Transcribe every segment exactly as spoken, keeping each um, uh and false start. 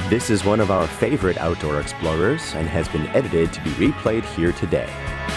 This is one of our favorite outdoor explorers and has been edited to be replayed here today.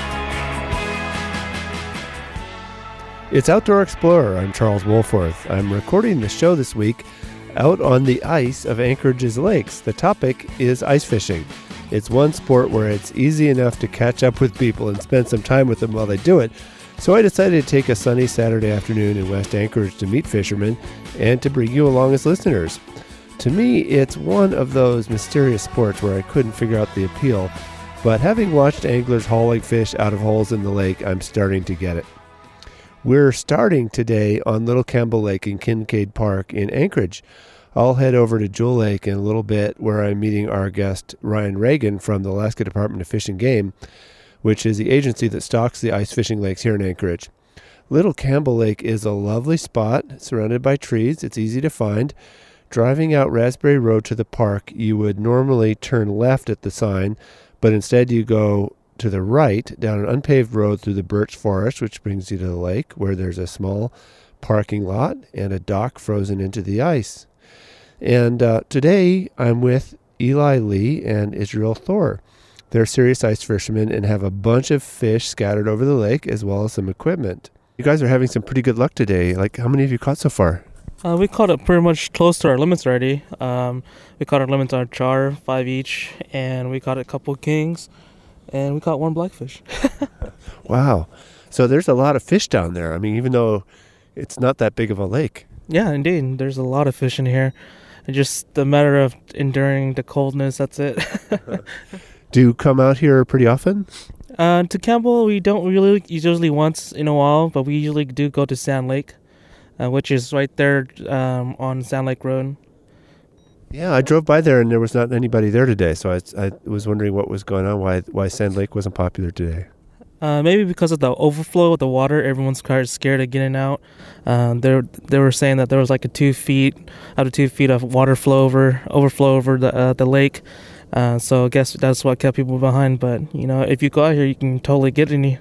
It's Outdoor Explorer. I'm Charles Wolforth. I'm recording the show this week out on the ice of Anchorage's lakes. The topic is ice fishing. It's one sport where it's easy enough to catch up with people and spend some time with them while they do it. So I decided to take a sunny Saturday afternoon in West Anchorage to meet fishermen and to bring you along as listeners. To me, it's one of those mysterious sports where I couldn't figure out the appeal, but having watched anglers hauling fish out of holes in the lake, I'm starting to get it. We're starting today on Little Campbell Lake in Kincaid Park in Anchorage. I'll head over to Jewel Lake in a little bit where I'm meeting our guest Ryan Reagan from the Alaska Department of Fish and Game, which is the agency that stocks the ice fishing lakes here in Anchorage. Little Campbell Lake is a lovely spot surrounded by trees. It's easy to find. Driving out Raspberry Road to the park, you would normally turn left at the sign, but instead you go to the right down an unpaved road through the birch forest, which brings you to the lake, where there's a small parking lot and a dock frozen into the ice. And uh, today I'm with Eli Lee and Israel Thor. They're serious ice fishermen and have a bunch of fish scattered over the lake as well as some equipment. You guys are having some pretty good luck today. Like, how many have you caught so far? Uh, we caught it pretty much close to our limits already. Um, we caught our limits on char, five each, and we caught a couple kings, and we caught one blackfish. Wow. So there's a lot of fish down there. I mean, even though it's not that big of a lake. Yeah, indeed. There's a lot of fish in here. It's just a matter of enduring the coldness. That's it. Do you come out here pretty often? Uh, to Campbell, we don't really, usually once in a while, but we usually do go to Sand Lake. Uh, which is right there um, on Sand Lake Road. Yeah, I drove by there and there was not anybody there today, so I, I was wondering what was going on, why why Sand Lake wasn't popular today. Uh, maybe because of the overflow of the water, everyone's kind of scared of getting out. Uh, they they were saying that there was like a two feet out of two feet of water flow over overflow over the uh, the lake. Uh, so I guess that's what kept people behind. But you know, if you go out here, you can totally get any.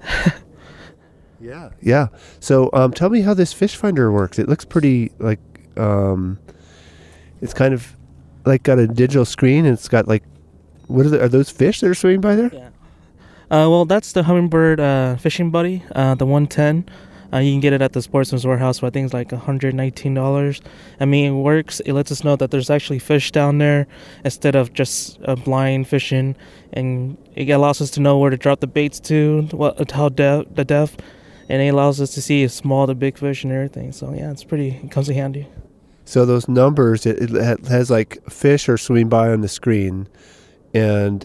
Yeah. Yeah. So um, tell me how this fish finder works. It looks pretty like um, it's kind of like got a digital screen and it's got like, what are, the, are those fish that are swimming by there? Yeah. Uh, well, that's the Humminbird uh, Fishing Buddy, uh, the one ten. Uh, you can get it at the Sportsman's Warehouse for I think it's like one hundred nineteen dollars. I mean, it works. It lets us know that there's actually fish down there instead of just uh, blind fishing. And it allows us to know where to drop the baits to, what, how de- the depth. And it allows us to see small to big fish and everything. So, yeah, it's pretty, it comes in handy. So those numbers, it, it has like fish are swimming by on the screen, and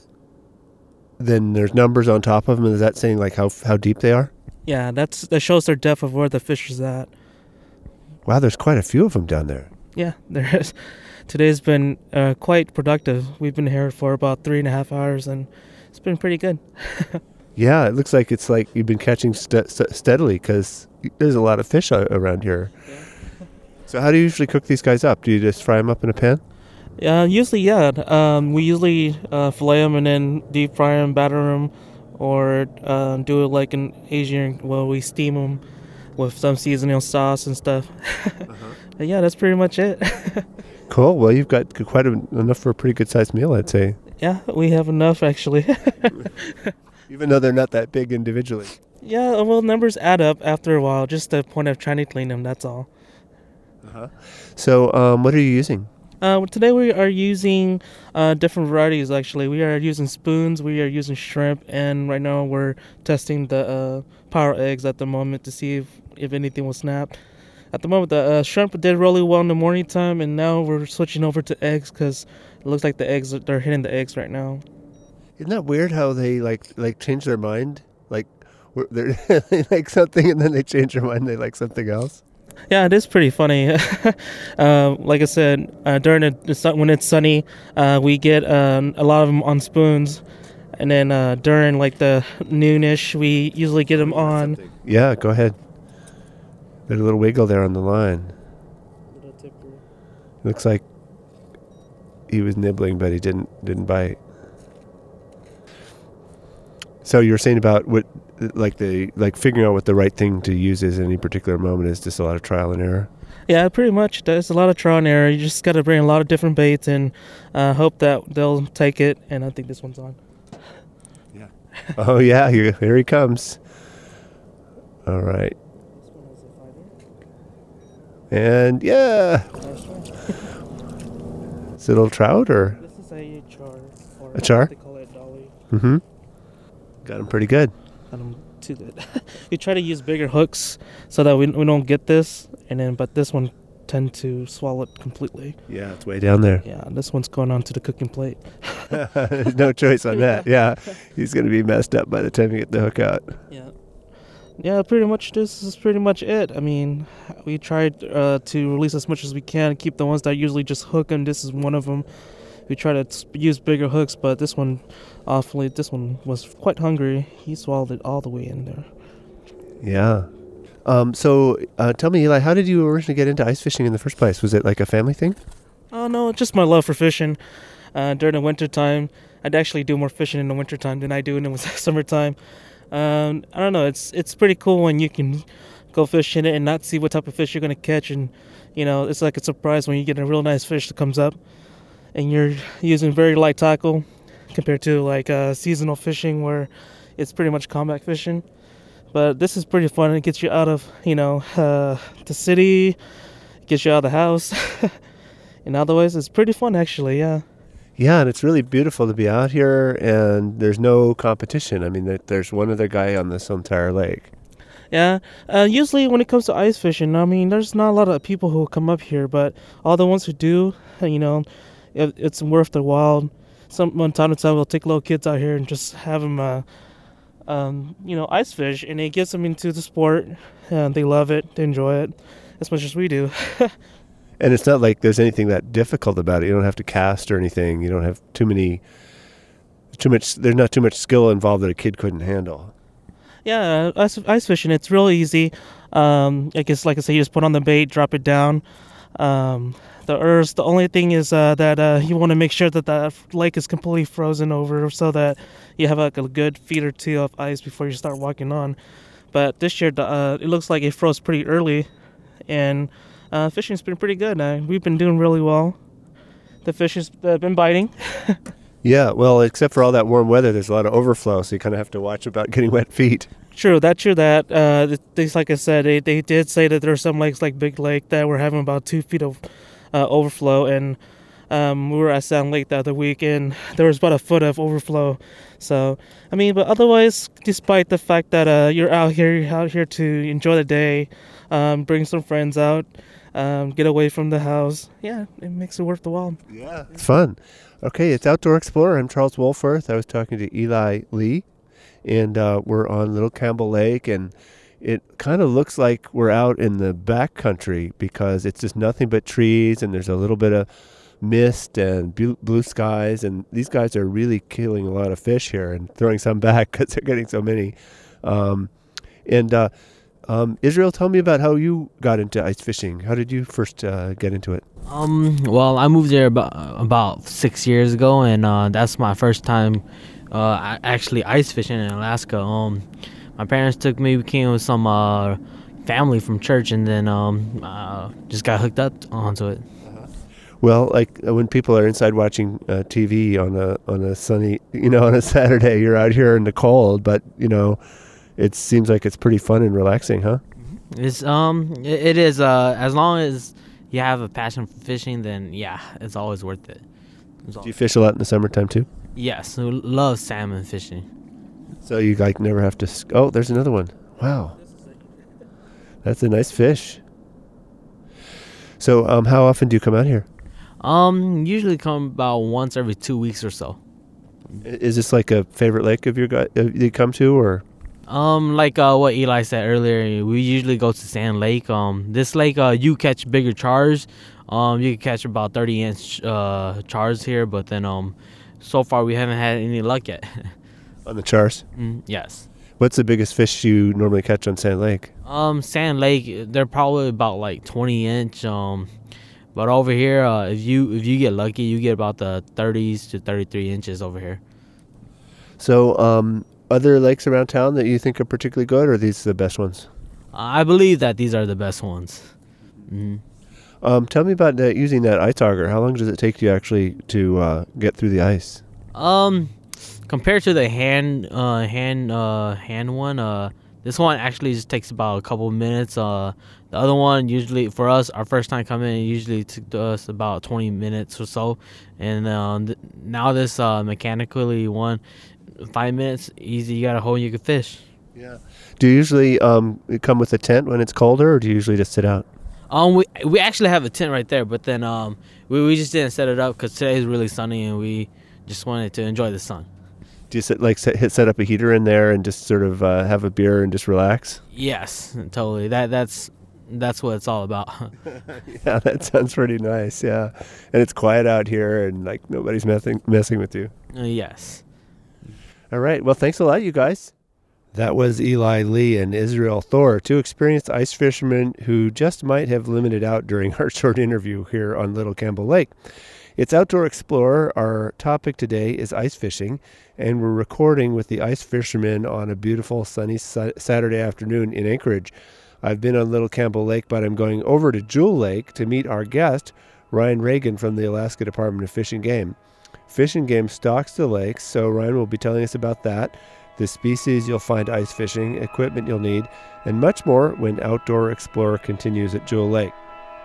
then there's numbers on top of them. Is that saying like how how deep they are? Yeah, that's that shows their depth of where the fish is at. Wow, there's quite a few of them down there. Yeah, there is. Today's been uh, quite productive. We've been here for about three and a half hours, and it's been pretty good. Yeah, it looks like it's like you've been catching st- st- steadily because there's a lot of fish a- around here. Yeah. So how do you usually cook these guys up? Do you just fry them up in a pan? Yeah, usually, yeah. Um, we usually uh, fillet them and then deep fry them, batter them, or uh, do it like an Asian, well, we steam them with some seasonal sauce and stuff. Uh-huh. But yeah, that's pretty much it. Cool. Well, you've got quite a, enough for a pretty good-sized meal, I'd say. Yeah, we have enough, actually. Even though they're not that big individually. Yeah, well, numbers add up after a while. Just the point of trying to clean them, that's all. Uh-huh. So, um, what are you using? Uh, today we are using uh, different varieties, actually. We are using spoons, we are using shrimp, and right now we're testing the uh, power eggs at the moment to see if, if anything will snap. At the moment, the uh, shrimp did really well in the morning time, and now we're switching over to eggs because it looks like the eggs, they're hitting the eggs right now. Isn't that weird how they like like change their mind? Like they're they like something and then they change their mind and they like something else? Yeah, it is pretty funny. uh, like I said, uh, during the, the sun, when it's sunny, uh, we get uh, a lot of them on spoons. And then uh, during like the noonish, we usually get them on. Yeah, go ahead. There's a little wiggle there on the line. Looks like he was nibbling, but he didn't didn't bite. So you were saying about what, like the like figuring out what the right thing to use is in any particular moment is just a lot of trial and error. Yeah, pretty much. There's a lot of trial and error. You just got to bring a lot of different baits and uh, hope that they'll take it. And I think this one's on. Yeah. Oh yeah, here, here he comes. All right. And yeah. Is it a little trout or? This is a char. Or A char? They call it dolly. Mm-hmm. Got him pretty good. Got him too good. We try to use bigger hooks so that we we don't get this, and then but this one tend to swallow it completely. Yeah, it's way down there. Yeah, this one's going onto the cooking plate. There's no choice on that. Yeah, he's going to be messed up by the time you get the hook out. Yeah. Yeah, pretty much this is pretty much it. I mean, we tried uh, to release as much as we can, keep the ones that usually just hook, and this is one of them. We try to t- use bigger hooks, but this one, awfully, this one was quite hungry. He swallowed it all the way in there. Yeah. Um, so uh, tell me, Eli, how did you originally get into ice fishing in the first place? Was it like a family thing? Oh, no, just my love for fishing. Uh, during the winter time, I'd actually do more fishing in the winter time than I do in the summertime. Um, I don't know, it's it's pretty cool when you can go fishing it and not see what type of fish you're going to catch. And, you know, it's like a surprise when you get a real nice fish that comes up. And you're using very light tackle compared to like uh, seasonal fishing where it's pretty much combat fishing. But this is pretty fun. It gets you out of, you know, uh, the city, it gets you out of the house. In other ways, it's pretty fun actually, yeah. Yeah, and it's really beautiful to be out here, and there's no competition. I mean, there's one other guy on this entire lake. Yeah, uh, usually when it comes to ice fishing, I mean, there's not a lot of people who come up here, but all the ones who do, you know, it's worth the while. Some one time to time we'll take little kids out here and just have them, uh, um, you know, ice fish, and it gets them into the sport, and they love it, they enjoy it as much as we do. And it's not like there's anything that difficult about it. You don't have to cast or anything. You don't have too many, too much. There's not too much skill involved that a kid couldn't handle. Yeah, ice, ice fishing, it's real easy. Um, I guess, like I said, you just put on the bait, drop it down. Um, the earth, the only thing is uh, that uh, you want to make sure that the lake is completely frozen over so that you have like a good feet or two of ice before you start walking on. But this year, uh, it looks like it froze pretty early, and uh, fishing's been pretty good. Uh, we've been doing really well. The fish has uh, been biting. Yeah, well, except for all that warm weather, there's a lot of overflow, so you kind of have to watch about getting wet feet. True, that true that. Uh, they, like I said, they, they did say that there are some lakes like Big Lake that were having about two feet of uh, overflow, and um, we were at Sound Lake the other week, and there was about a foot of overflow. So, I mean, but otherwise, despite the fact that uh, you're out here, you're out here to enjoy the day, um, bring some friends out, um, get away from the house. Yeah, it makes it worth the while. Yeah, it's fun. Okay, it's Outdoor Explorer. I'm Charles Wolforth. I was talking to Eli Lee, and uh, we're on Little Campbell Lake, and it kind of looks like we're out in the back country because it's just nothing but trees, and there's a little bit of mist and blue, blue skies, and these guys are really killing a lot of fish here and throwing some back because they're getting so many. Um, and uh, um, Israel, tell me about how you got into ice fishing. How did you first uh, get into it? Um, well, I moved there about about six years ago, and uh, that's my first time uh, actually ice fishing in Alaska. Um, my parents took me. We came with some uh, family from church, and then um, uh, just got hooked up onto it. Well, like uh, when people are inside watching uh, T V on a on a sunny, you know, on a Saturday, you're out here in the cold, but you know, it seems like it's pretty fun and relaxing, huh? It's um, it, it is. Uh, as long as you have a passion for fishing, then yeah, it's always worth it. It's Do you fish a lot in the summertime too? Yes, I love salmon fishing. So you like never have to. Sc- oh, there's another one. Wow, that's a nice fish. So, um, how often do you come out here? Um, usually come about once every two weeks or so. Is this like a favorite lake of your guy uh, you come to, or? Um, like uh, what Eli said earlier, we usually go to Sand Lake. Um, this lake, uh, you catch bigger chars. Um, you can catch about thirty inch uh chars here, but then um, so far we haven't had any luck yet. On the chars? Mm, yes. What's the biggest fish you normally catch on Sand Lake? Um, Sand Lake, they're probably about like twenty inch. Um, but over here, uh, if you if you get lucky, you get about the thirties to thirty-three inches over here. So, um, other lakes around town that you think are particularly good, or are these the best ones? I believe that these are the best ones. Mm-hmm. Um, tell me about uh, using that ice auger. How long does it take you actually to uh, get through the ice? Um, compared to the hand, uh, hand, uh, hand one, uh, this one actually just takes about a couple of minutes. Uh, the other one usually for us, our first time coming, it usually took us about twenty minutes or so, and uh, th- now this uh, mechanically one, five minutes, easy. You got a hole, you can fish. Yeah. Do you usually um come with a tent when it's colder, or do you usually just sit out? Um, we we actually have a tent right there, but then um we, we just didn't set it up because today is really sunny and we just wanted to enjoy the sun. Do you sit, like set, hit, set up a heater in there and just sort of uh, have a beer and just relax? Yes, totally. That that's that's what it's all about. Yeah, that sounds pretty nice. Yeah, and it's quiet out here and like nobody's messing messing with you. Uh, yes. All right. Well, thanks a lot, you guys. That was Eli Lee and Israel Thor, two experienced ice fishermen who just might have limited out during our short interview here on Little Campbell Lake. It's Outdoor Explorer. Our topic today is ice fishing, and we're recording with the ice fishermen on a beautiful sunny sa- Saturday afternoon in Anchorage. I've been on Little Campbell Lake, but I'm going over to Jewel Lake to meet our guest, Ryan Reagan from the Alaska Department of Fish and Game. Fish and Game stocks the lakes, so Ryan will be telling us about that, the species you'll find ice fishing, equipment you'll need, and much more when Outdoor Explorer continues at Jewel Lake.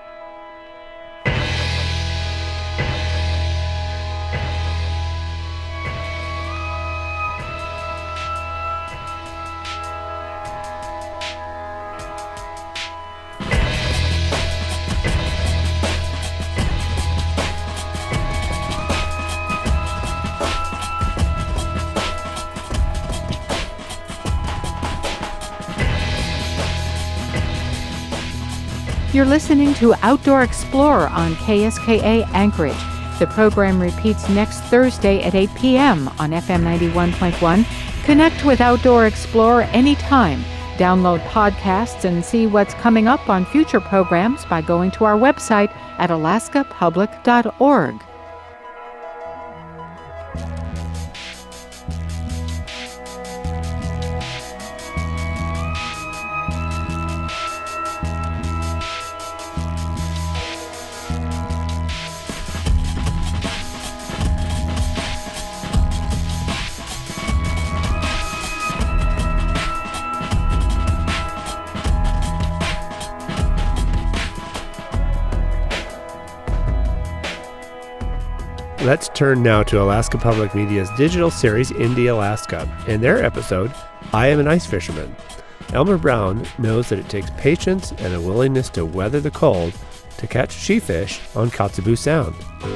You're listening to Outdoor Explorer on K S K A Anchorage. The program repeats next Thursday at eight p.m. on F M ninety-one point one. Connect with Outdoor Explorer anytime. Download podcasts and see what's coming up on future programs by going to our website at alaska public dot org. Let's turn now to Alaska Public Media's digital series, Indie Alaska, and their episode, I Am an Ice Fisherman. Elmer Brown knows that it takes patience and a willingness to weather the cold to catch sheefish on Kotzebue Sound.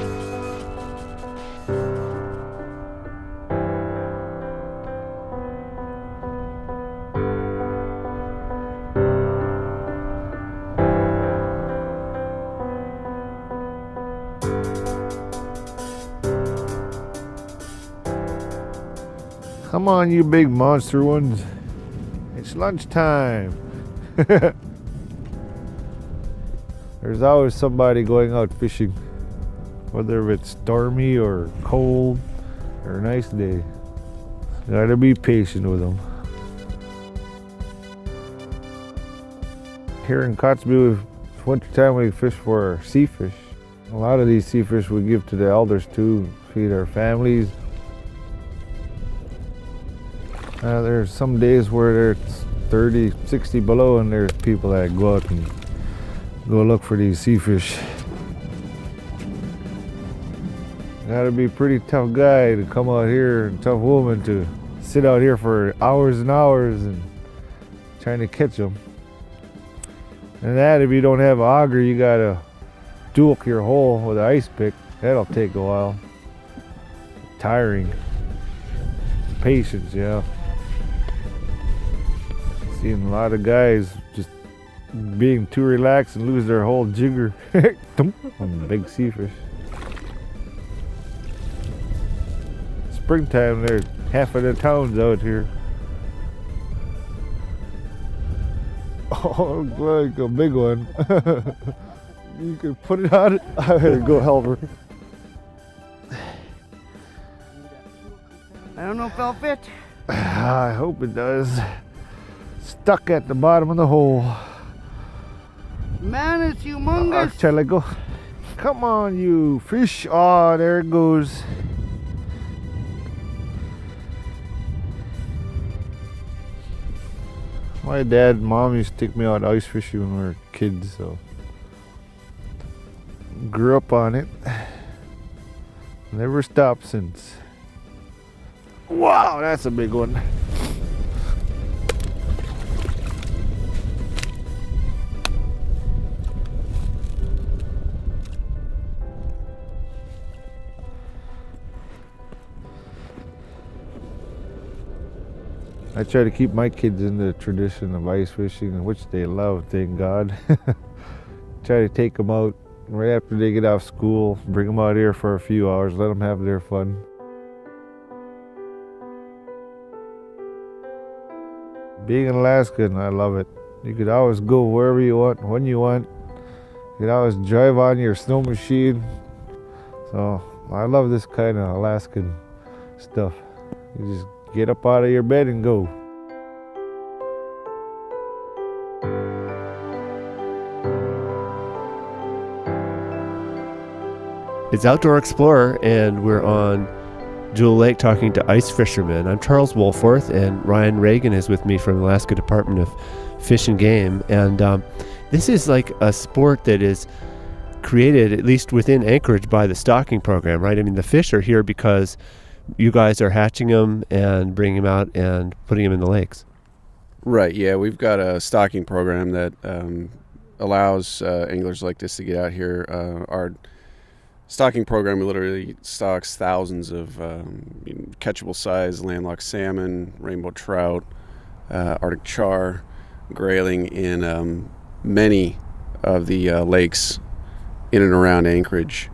Come on, you big monster ones. It's lunchtime. There's always somebody going out fishing, whether it's stormy or cold or a nice day. Gotta be patient with them. Here in Kotzebue, it's wintertime, we fish for sea fish. A lot of these sea fish we give to the elders too, feed our families. Uh, there's some days where it's thirty, sixty below, and there's people that go out and go look for these sea fish. Gotta be a pretty tough guy to come out here, and tough woman to sit out here for hours and hours and trying to catch them. And that, if you don't have an auger, you gotta duke your hole with an ice pick. That'll take a while. Tiring. Patience, yeah. Seen a lot of guys just being too relaxed and lose their whole jigger on big sea fish. Springtime, there's half of the town's out here. Oh, like a big one. You can put it on it. I better go help her. I don't know if I'll fit. I hope it does. Stuck at the bottom of the hole. Man, it's humongous. Oh, shall I go? Come on, you fish. Oh, there it goes. My dad and mom used to take me out ice fishing when we were kids, so grew up on it. Never stopped since. Wow, that's a big one. I try to keep my kids in the tradition of ice fishing, which they love, thank God. Try to take them out right after they get off school, bring them out here for a few hours, let them have their fun. Being an Alaskan, I love it. You could always go wherever you want, when you want. You could always drive on your snow machine. So I love this kind of Alaskan stuff. You just get up out of your bed and go. It's Outdoor Explorer, and we're on Jewel Lake talking to ice fishermen. I'm Charles Wolforth, and Ryan Reagan is with me from the Alaska Department of Fish and Game. And um, this is like a sport that is created, at least within Anchorage, by the stocking program, right? I mean, the fish are here because you guys are hatching them and bringing them out and putting them in the lakes. Right, yeah. We've got a stocking program that um, allows uh, anglers like this to get out here. Uh, our stocking program literally stocks thousands of um, you know, catchable size landlocked salmon, rainbow trout, uh, Arctic char, grayling in um, many of the uh, lakes in and around Anchorage.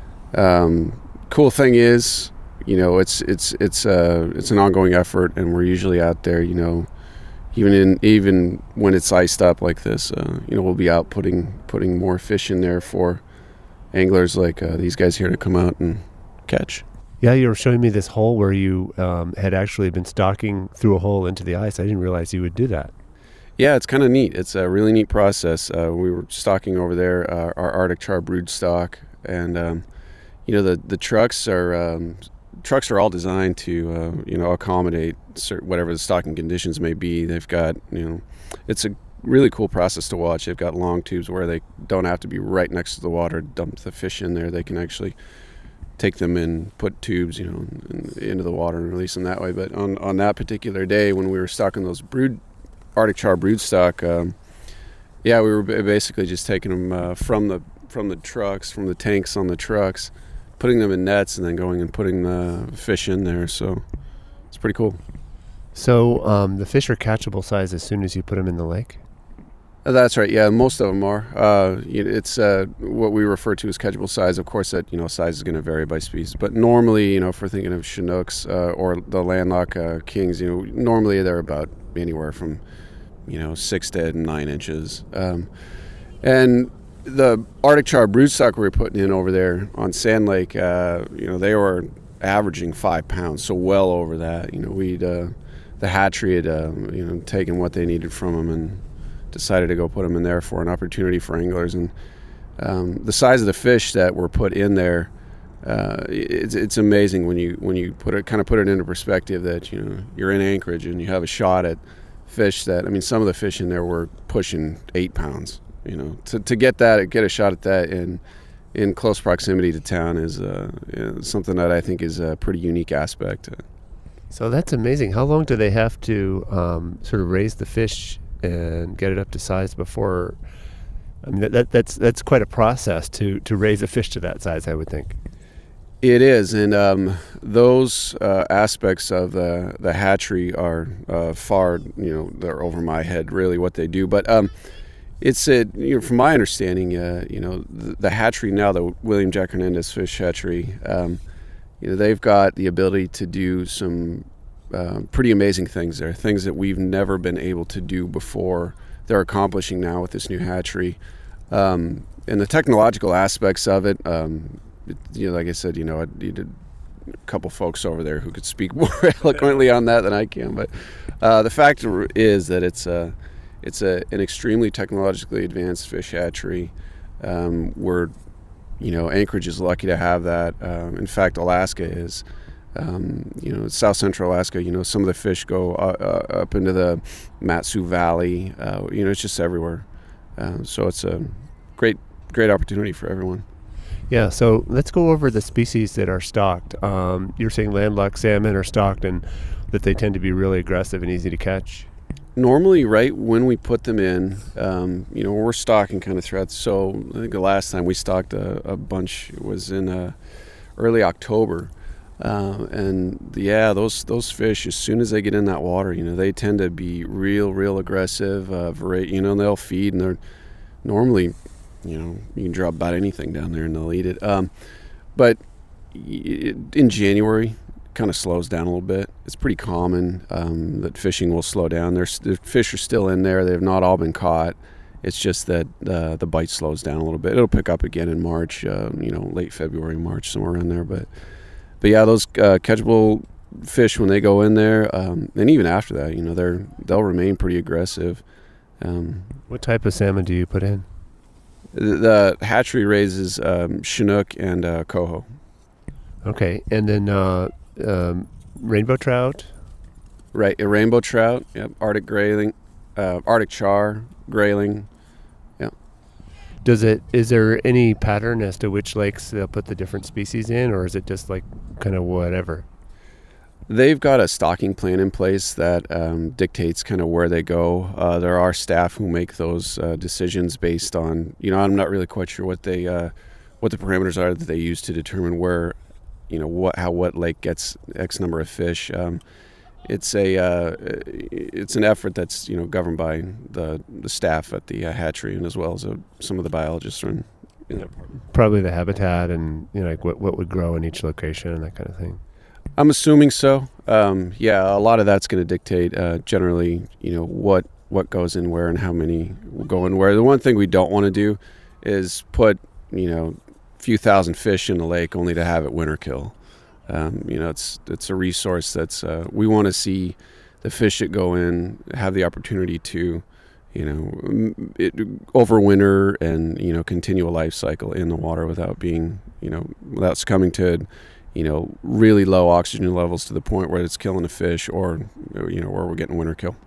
Um, cool thing is, you know, it's it's it's uh it's an ongoing effort, and we're usually out there, you know, even in even when it's iced up like this, uh, you know, we'll be out putting putting more fish in there for anglers like uh, these guys here to come out and catch. Yeah, you were showing me this hole where you um, had actually been stocking through a hole into the ice. I didn't realize you would do that. Yeah, it's kind of neat. It's a really neat process. Uh, we were stocking over there uh, our Arctic char brood stock, and um, you know, the the trucks are. Um, Trucks are all designed to, uh, you know, accommodate certain, whatever the stocking conditions may be. They've got, you know, it's a really cool process to watch. They've got long tubes where they don't have to be right next to the water, dump the fish in there. They can actually take them and put tubes, you know, in, into the water and release them that way. But on, on that particular day when we were stocking those brood, Arctic char brood stock, um, yeah, we were basically just taking them uh, from the from the trucks, from the tanks on the trucks, putting them in nets and then going and putting the fish in there. So it's pretty cool. So um, the fish are catchable size as soon as you put them in the lake? That's right. Yeah, most of them are. Uh, it's uh, what we refer to as catchable size. Of course, that, you know, size is going to vary by species. But normally, you know, if we're thinking of Chinooks uh, or the landlocked uh, kings, you know, normally they're about anywhere from, you know, six to nine inches. Um, and the Arctic char broodstock we were putting in over there on Sand Lake, uh, you know, they were averaging five pounds, so well over that. You know, we'd uh, the hatchery had uh, you know, taken what they needed from them and decided to go put them in there for an opportunity for anglers. And um, the size of the fish that were put in there, uh, it's it's amazing when you when you put it kind of put it into perspective that, you know, you're in Anchorage and you have a shot at fish that, I mean, some of the fish in there were pushing eight pounds. You know, to to get that, get a shot at that in in close proximity to town is uh, you know, something that I think is a pretty unique aspect. So that's amazing. How long do they have to um, sort of raise the fish and get it up to size before? I mean, that, that that's that's quite a process to to raise a fish to that size, I would think. It is, and um, those uh, aspects of the the hatchery are uh, far, you know, they're over my head, really, what they do, but. Um, It's a, you know, from my understanding, uh, you know, the, the hatchery now, the William Jack Hernandez Fish Hatchery, um, you know, they've got the ability to do some uh, pretty amazing things there, things that we've never been able to do before. They're accomplishing now with this new hatchery, um, and the technological aspects of it. Um, it you know, like I said, you know, it, it, a couple folks over there who could speak more eloquently on that than I can. But uh, the fact is that it's a, it's a, an extremely technologically advanced fish hatchery. Um, we're, you know, Anchorage is lucky to have that. Um, in fact, Alaska is. Um, you know, South Central Alaska, you know, some of the fish go uh, uh, up into the Mat-Su Valley. Uh, you know, it's just everywhere. Uh, so it's a great, great opportunity for everyone. Yeah, so let's go over the species that are stocked. Um, you're saying landlocked salmon are stocked and that they tend to be really aggressive and easy to catch. Normally, right when we put them in, um, you know, we're stocking kind of throughout. So I think the last time we stocked a, a bunch was in uh, early October. Uh, and yeah, those those fish, as soon as they get in that water, you know, they tend to be real, real aggressive. Uh, vari- you know, they'll feed, and they're normally, you know, you can drop about anything down there and they'll eat it. Um, but it, in January, kind of slows down a little bit. It's pretty common um, that fishing will slow down. There's the fish are still in there. They've not all been caught. It's just that uh, the bite slows down a little bit. It'll pick up again in March. Uh, you know, late February, March, somewhere around there, but. But yeah, those uh, catchable fish when they go in there, um, and even after that, you know, they're they'll remain pretty aggressive. Um, what type of salmon do you put in? The, the hatchery raises um, Chinook and uh, coho. Okay, and then uh, um, rainbow trout. Right, a rainbow trout. Yep, Arctic grayling, uh, Arctic char, grayling. Does it? Is there any pattern as to which lakes they'll put the different species in, or is it just like kind of whatever? They've got a stocking plan in place that um, dictates kind of where they go. Uh, there are staff who make those uh, decisions based on, you know, I'm not really quite sure what they, uh, what the parameters are that they use to determine where, you know, what how what lake gets X number of fish. Um, It's a uh, it's an effort that's, you know, governed by the the staff at the uh, hatchery, and as well as uh, some of the biologists are in, in that department. Probably the habitat and, you know, like what what would grow in each location and that kind of thing. I'm assuming so. Um, yeah, a lot of that's going to dictate uh, generally, you know, what what goes in where and how many will go in where. The one thing we don't want to do is put, you know, a few thousand fish in the lake only to have it winter kill. Um, you know, it's it's a resource that's uh, we want to see the fish that go in have the opportunity to, you know, it, overwinter and, you know, continue a life cycle in the water without being, you know, without succumbing to, you know, really low oxygen levels to the point where it's killing the fish, or, you know, where we're getting winter kill.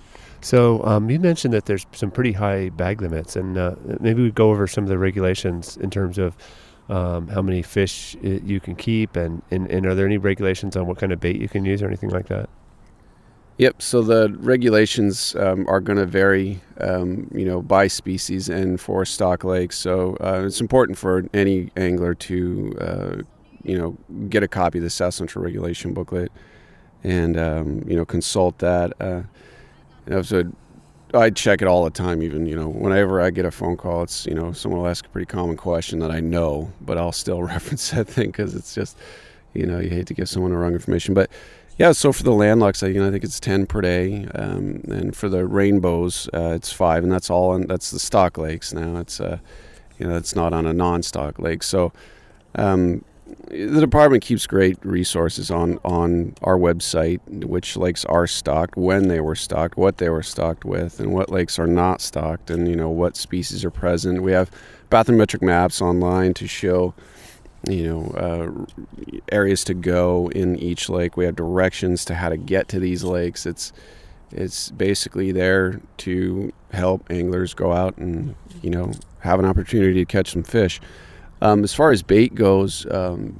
So um, you mentioned that there's some pretty high bag limits, and uh, maybe we go over some of the regulations in terms of Um, how many fish it, you can keep, and, and, and are there any regulations on what kind of bait you can use or anything like that? Yep. So the regulations um, are going to vary, um, you know, by species and for stock lakes. So uh, it's important for any angler to, uh, you know, get a copy of the South Central Regulation booklet and, um, you know, consult that. Uh, you know, so I check it all the time. Even, you know, whenever I get a phone call, it's, you know, someone will ask a pretty common question that I know, but I'll still reference that thing because it's just, you know, you hate to give someone the wrong information. But yeah, so for the landlocks, you know, I think it's ten per day, um, and for the rainbows, uh, it's five, and that's all. And that's the stock lakes now. It's, uh, you know, it's not on a non-stock lake. So um, the department keeps great resources on, on our website, which lakes are stocked, when they were stocked, what they were stocked with, and what lakes are not stocked, and, you know, what species are present. We have bathymetric maps online to show, you know, uh, areas to go in each lake. We have directions to how to get to these lakes. It's it's basically there to help anglers go out and, you know, have an opportunity to catch some fish. Um, as far as bait goes, um,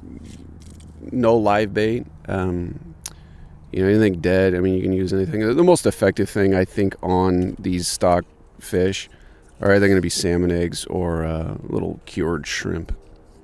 no live bait. Um, you know, anything dead. I mean, you can use anything. The most effective thing, I think, on these stock fish are either going to be salmon eggs or uh, little cured shrimp.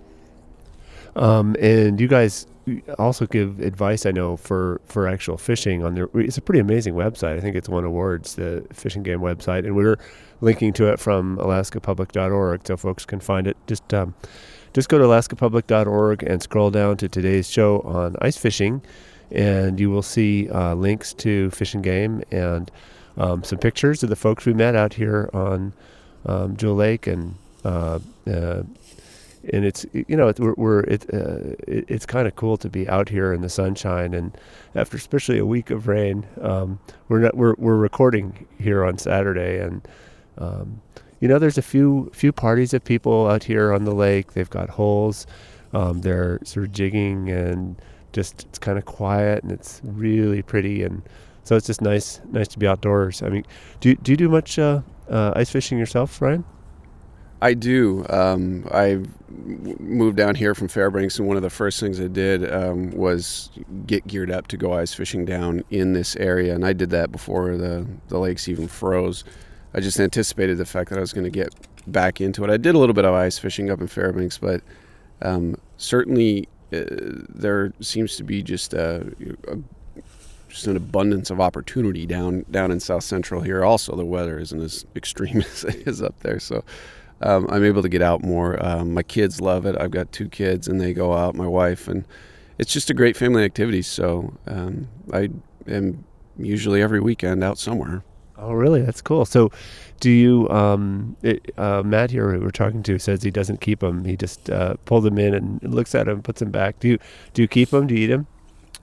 Um, and you guys also give advice, I know, for, for actual fishing on their. It's a pretty amazing website. I think it's won awards, the Fish and Game website, and we're linking to it from alaska public dot org, so folks can find it. Just um, just go to alaska public dot org and scroll down to today's show on ice fishing, and you will see uh, links to Fish and Game and um, some pictures of the folks we met out here on um, Jewel Lake, and uh, uh, and it's you know it, we're, we're it, uh, it it's kind of cool to be out here in the sunshine, and after especially a week of rain, um, we're not we're we're recording here on Saturday, and um, you know there's a few few parties of people out here on the lake. They've got holes, um, they're sort of jigging, and just it's kind of quiet, and it's really pretty, and so it's just nice nice to be outdoors. I mean, do do you do much uh, uh, ice fishing yourself, Ryan? I do. Um, I moved down here from Fairbanks, and one of the first things I did um, was get geared up to go ice fishing down in this area, and I did that before the, the lakes even froze. I just anticipated the fact that I was going to get back into it. I did a little bit of ice fishing up in Fairbanks, but um, certainly uh, there seems to be just a, a just an abundance of opportunity down down in South Central here. Also, the weather isn't as extreme as it is up there, so Um, I'm able to get out more. Um, my kids love it. I've got two kids, and they go out, my wife, and it's just a great family activity. So um, I am usually every weekend out somewhere. Oh, really? That's cool. So do you, um, it, uh, Matt here who we're talking to says he doesn't keep them. He just uh, pulls them in and looks at them, puts them back. Do you, do you keep them? Do you eat them?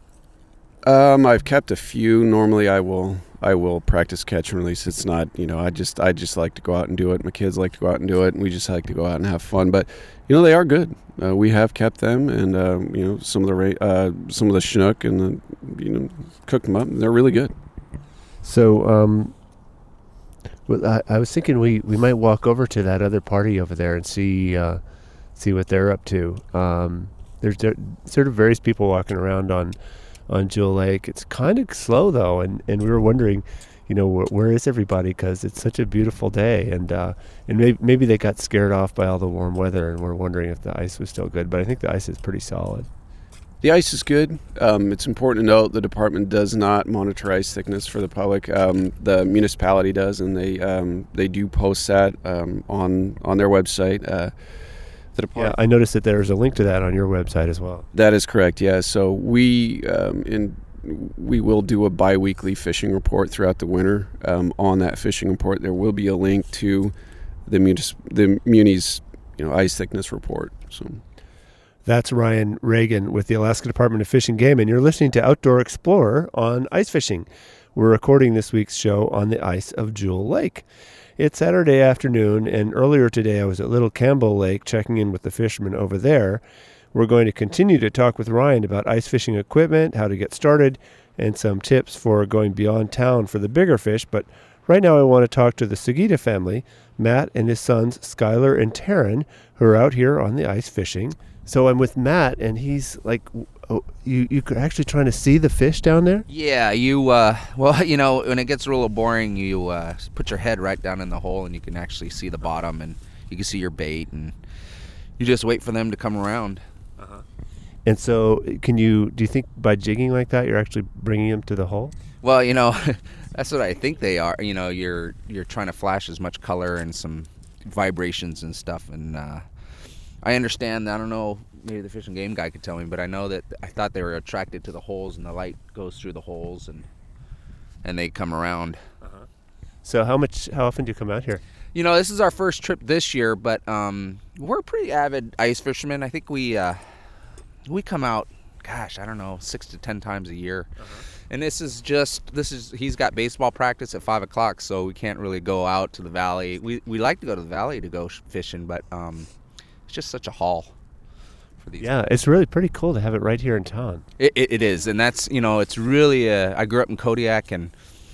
Um, I've kept a few. Normally I will I will practice catch and release. It's not, you know, I just I just like to go out and do it. My kids like to go out and do it, and we just like to go out and have fun. But, you know, they are good. Uh, we have kept them, and, um, you know, some of the ra- uh, some of the Chinook, and, the, you know, cooked them up, and they're really good. So um, well, I, I was thinking we, we might walk over to that other party over there and see uh, see what they're up to. Um, there's there, sort of various people walking around on on Jewel Lake. It's kind of slow though, and, and we were wondering, you know, wh- where is everybody, because it's such a beautiful day, and uh, and maybe maybe they got scared off by all the warm weather, and we're wondering if the ice was still good. But I think the ice is pretty solid. The ice is good. Um, it's important to note the department does not monitor ice thickness for the public. Um, the municipality does, and they um, they do post that um, on on their website. Uh, The yeah, I noticed that there's a link to that on your website as well. That is correct, yeah. So we um, in we will do a bi-weekly fishing report throughout the winter. Um, on that fishing report, there will be a link to the munis the Muni's you know ice thickness report. So that's Ryan Reagan with the Alaska Department of Fish and Game, and you're listening to Outdoor Explorer on ice fishing. We're recording this week's show on the ice of Jewel Lake. It's Saturday afternoon, and earlier today I was at Little Campbell Lake checking in with the fishermen over there. We're going to continue to talk with Ryan about ice fishing equipment, how to get started, and some tips for going beyond town for the bigger fish. But right now I want to talk to the Seguida family, Matt and his sons Skylar and Taryn, who are out here on the ice fishing. So I'm with Matt, and he's like, oh, you you could actually trying to see the fish down there? Yeah, you, uh, well, you know, when it gets a little boring, you uh, put your head right down in the hole, and you can actually see the bottom, and you can see your bait, and you just wait for them to come around. Uh-huh. And so can you, do you think by jigging like that, you're actually bringing them to the hole? Well, you know, that's what I think they are. You know, you're you're trying to flash as much color and some vibrations and stuff, and uh, I understand. I don't know, maybe the Fish and Game guy could tell me, but I know that I thought they were attracted to the holes, and the light goes through the holes, and and they come around. Uh-huh. So how much? How often do you come out here? You know, this is our first trip this year, but um, we're pretty avid ice fishermen. I think we uh, we come out, gosh, I don't know, six to ten times a year. Uh-huh. And this is just this is he's got baseball practice at five o'clock, so we can't really go out to the valley. We we like to go to the valley to go fishing, but um. Just such a haul for these. Yeah, it's really pretty cool to have it right here in town. It, it, it is, and that's, you know, it's really a, I grew up in Kodiak, and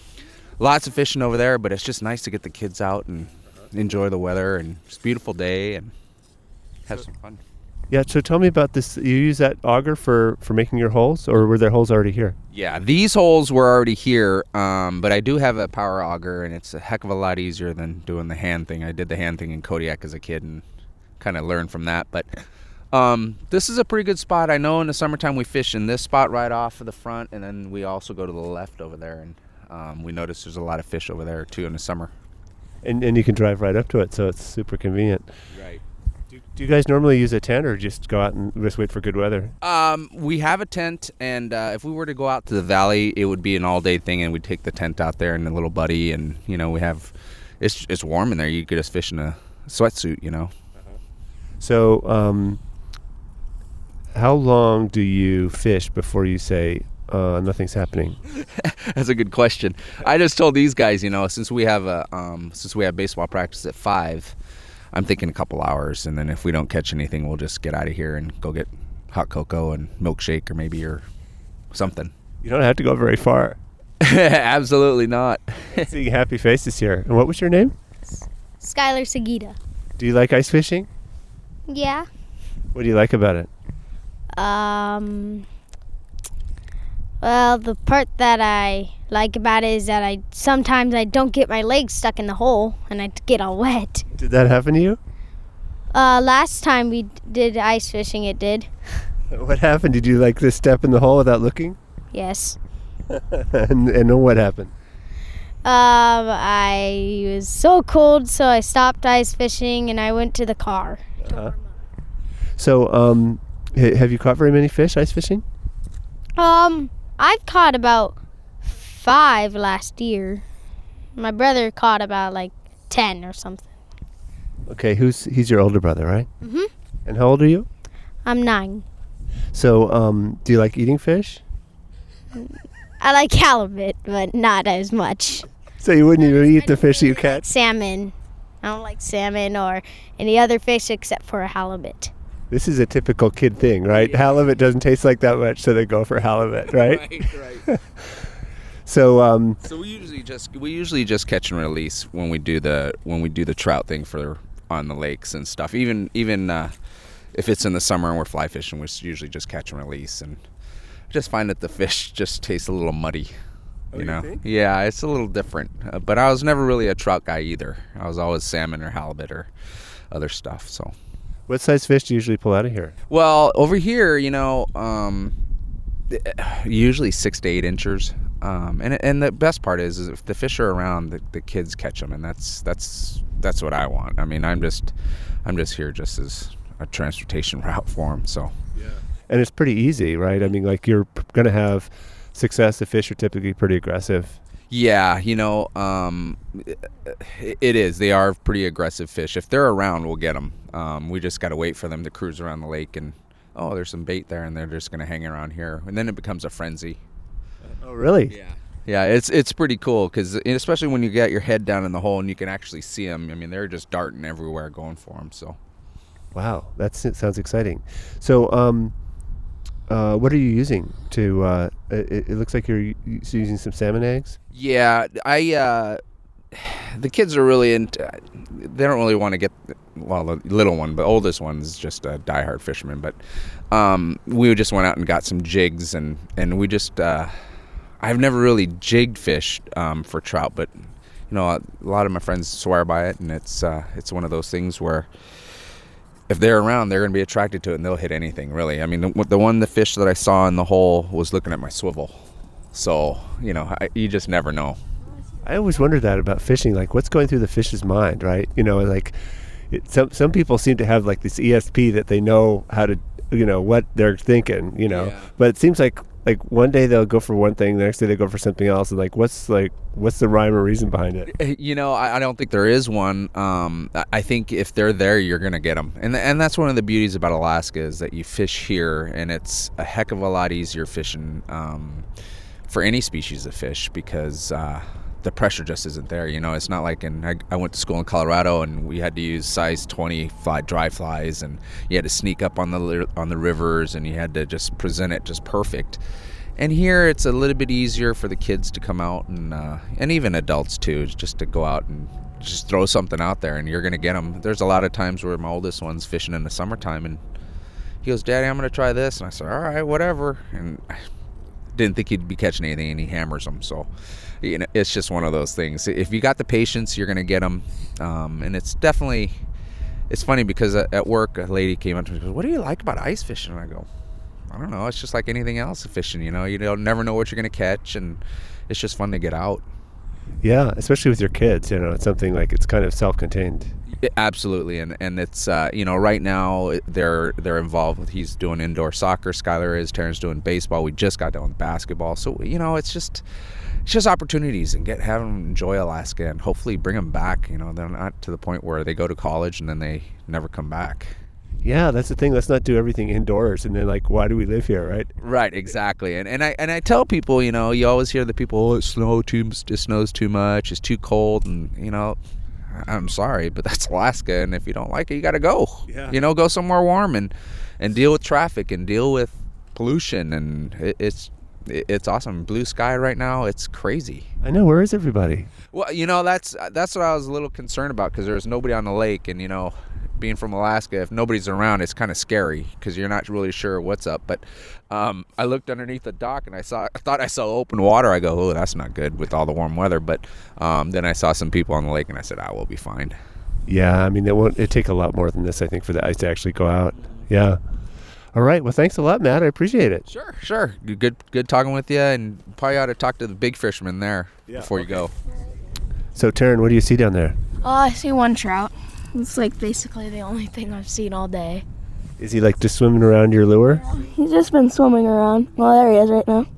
lots of fishing over there, but it's just nice to get the kids out and uh-huh. enjoy the weather, and it's a beautiful day, and have so, some fun. Yeah, so tell me about this. You use that auger for, for making your holes, or were there holes already here? Yeah, these holes were already here, um, but I do have a power auger, and it's a heck of a lot easier than doing the hand thing. I did the hand thing in Kodiak as a kid, and kind of learn from that. But um, this is a pretty good spot. I know in the summertime we fish in this spot right off of the front, and then we also go to the left over there, and um, we notice there's a lot of fish over there too in the summer. And and you can drive right up to it, so it's super convenient. Right. Do, do you guys normally use a tent, or just go out and just wait for good weather? Um, we have a tent, and uh, if we were to go out to the valley, it would be an all-day thing, and we'd take the tent out there and a little buddy, and you know we have, it's it's warm in there. You could just fish in a sweatsuit, you know. So, um, how long do you fish before you say uh, nothing's happening? That's a good question. I just told these guys, you know, since we have a um, since we have baseball practice at five, I'm thinking a couple hours, and then if we don't catch anything, we'll just get out of here and go get hot cocoa and milkshake or maybe or something. You don't have to go very far. Absolutely not. Seeing happy faces here. And what was your name? Skylar Sagita. Do you like ice fishing? Yeah. What do you like about it? Um. Well, the part that I like about it is that I sometimes I don't get my legs stuck in the hole and I get all wet. Did that happen to you? Uh, last time we did ice fishing, it did. What happened? Did you like this step in the hole without looking? Yes. and and then what happened? Um, I was so cold, so I stopped ice fishing and I went to the car. Uh-huh. So, um, h- have you caught very many fish ice fishing? Um, I've caught about five last year. My brother caught about like ten or something. Okay, who's he's your older brother, right? Mhm. And how old are you? I'm nine. So, um, do you like eating fish? I like halibut, but not as much. So you wouldn't even eat the fish you catch? Salmon. I don't like salmon or any other fish except for a halibut. This is a typical kid thing, right? Yeah. Halibut doesn't taste like that much, so they go for halibut, right? Right, right. so, um, so we usually just we usually just catch and release when we do the when we do the trout thing for on the lakes and stuff. Even even uh, if it's in the summer and we're fly fishing, we usually just catch and release, and I just find that the fish just taste a little muddy. You oh, know, you think? Yeah, it's a little different. Uh, but I was never really a trout guy either. I was always salmon or halibut or other stuff. So, what size fish do you usually pull out of here? Well, over here, you know, um, usually six to eight inches. Um, and and the best part is, is if the fish are around, the, the kids catch them, and that's that's that's what I want. I mean, I'm just I'm just here just as a transportation route for them. So, yeah. And it's pretty easy, right? I mean, like you're going to have success. The fish are typically pretty aggressive. Yeah, you know, um, it, it is. They are pretty aggressive fish. If they're around, we'll get them. Um, we just got to wait for them to cruise around the lake and, oh, there's some bait there, and they're just going to hang around here. And then it becomes a frenzy. Oh, really? Yeah. Yeah, it's it's pretty cool, because especially when you get your head down in the hole and you can actually see them. I mean, they're just darting everywhere going for them. So. Wow, that sounds exciting. So, um... Uh, what are you using to, uh, it, it looks like you're using some salmon eggs? Yeah, I, uh, the kids are really into, they don't really want to get, well, the little one, the oldest one is just a diehard fisherman, but um, we just went out and got some jigs, and, and we just, uh, I've never really jigged fish um, for trout, but, you know, a lot of my friends swear by it, and it's, uh, it's one of those things where if they're around, they're going to be attracted to it, and they'll hit anything, really. I mean, the, the one, the fish that I saw in the hole was looking at my swivel. So, you know, I, you just never know. I always wondered that about fishing, like what's going through the fish's mind, right? You know, like it, some some people seem to have like this E S P that they know how to, you know, what they're thinking, you know. Yeah. But it seems like like one day they'll go for one thing, the next day they go for something else, and like what's like what's the rhyme or reason behind it? You know, I, I don't think there is one. Um, I think if they're there, you're gonna get them, and and that's one of the beauties about Alaska is that you fish here, and it's a heck of a lot easier fishing um, for any species of fish, because uh, the pressure just isn't there. You know, it's not like in I, I went to school in Colorado, and we had to use size twenty fly dry flies, and you had to sneak up on the on the rivers, and you had to just present it just perfect. And here it's a little bit easier for the kids to come out, and uh, and even adults too, just to go out and just throw something out there, and you're gonna get them. There's a lot of times where my oldest one's fishing in the summertime, and he goes, "Daddy, I'm gonna try this," and I said, "All right, whatever." And I didn't think he'd be catching anything, and he hammers them. So, you know, it's just one of those things. If you got the patience, you're gonna get them. Um, and it's definitely, it's funny because at work a lady came up to me and goes, "What do you like about ice fishing?" And I go, I don't know. It's just like anything else fishing, you know. You don't never know what you're going to catch, and it's just fun to get out. Yeah, especially with your kids, you know. It's something like it's kind of self-contained. Yeah, absolutely, and and it's uh, you know, right now they're they're involved with. He's doing indoor soccer. Skylar is. Terrence doing baseball. We just got done with basketball. So you know, it's just it's just opportunities, and get have them enjoy Alaska, and hopefully bring them back. You know, they're not to the point where they go to college and then they never come back. Yeah, that's the thing. Let's not do everything indoors. And then, like, why do we live here, right? Right, exactly. And and I and I tell people, you know, you always hear the people, oh, it snow too, it snows too much, it's too cold, and you know, I'm sorry, but that's Alaska, and if you don't like it, you got to go. Yeah. You know, go somewhere warm and and deal with traffic and deal with pollution, and it, it's it's awesome. Blue sky right now, it's crazy. I know. Where is everybody? Well, you know, that's that's what I was a little concerned about, because there's nobody on the lake, and you know, being from Alaska, if nobody's around, it's kind of scary because you're not really sure what's up. But um, I looked underneath the dock and I saw, I thought I saw open water. I go, oh, that's not good with all the warm weather. But um, then I saw some people on the lake and I said, ah, we'll be fine. Yeah, I mean, it won't. It take a lot more than this, I think, for the ice to actually go out. Yeah. All right. Well, thanks a lot, Matt. I appreciate it. Sure, sure. Good, good talking with you, and probably ought to talk to the big fisherman there yeah, before you okay. go. So, Taryn, what do you see down there? Oh, I see one trout. It's like basically the only thing I've seen all day. Is he like just swimming around your lure? Yeah, he's just been swimming around. Well, there he is right now.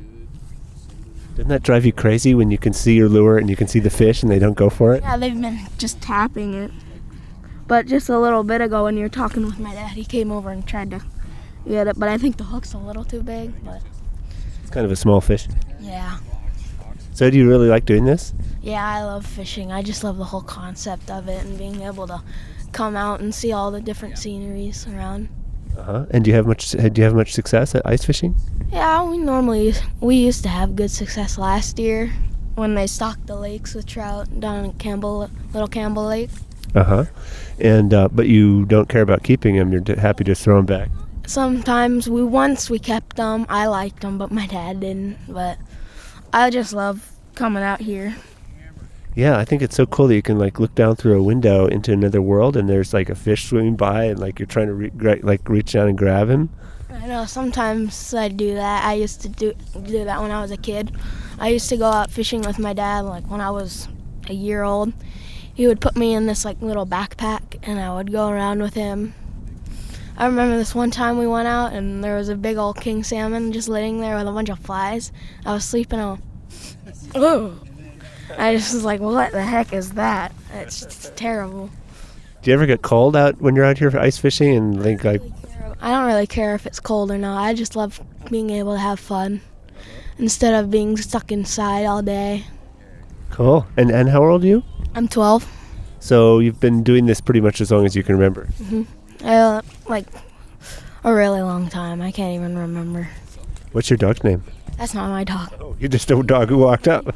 Doesn't that drive you crazy when you can see your lure and you can see the fish and they don't go for it? Yeah, they've been just tapping it. But just a little bit ago when you were talking with my dad, he came over and tried to get it. But I think the hook's a little too big. But it's kind of a small fish. Yeah. So do you really like doing this? Yeah, I love fishing. I just love the whole concept of it and being able to come out and see all the different sceneries around. Uh-huh. And do you have much do you have much success at ice fishing? Yeah, we normally we used to have good success last year when they stocked the lakes with trout down in Campbell, Little Campbell Lake. Uh-huh. And uh, but you don't care about keeping them. You're happy to throw them back. Sometimes we once we kept them. I liked them, but my dad didn't. But I just love coming out here. Yeah, I think it's so cool that you can like look down through a window into another world, and there's like a fish swimming by, and like you're trying to re- like reach down and grab him. I know. Sometimes I do that. I used to do do that when I was a kid. I used to go out fishing with my dad, like when I was a year old. He would put me in this like little backpack, and I would go around with him. I remember this one time we went out, and there was a big old king salmon just laying there with a bunch of flies. I was sleeping on. Oh. I just was like, what the heck is that? It's just terrible. Do you ever get cold out when you're out here for ice fishing and think like? I don't really care if it's cold or not. I just love being able to have fun instead of being stuck inside all day. Cool. And and how old are you? I'm twelve. So you've been doing this pretty much as long as you can remember. Mm-hmm. Uh, like a really long time. I can't even remember. What's your dog's name? That's not my dog. Oh, you're just a dog who walked up.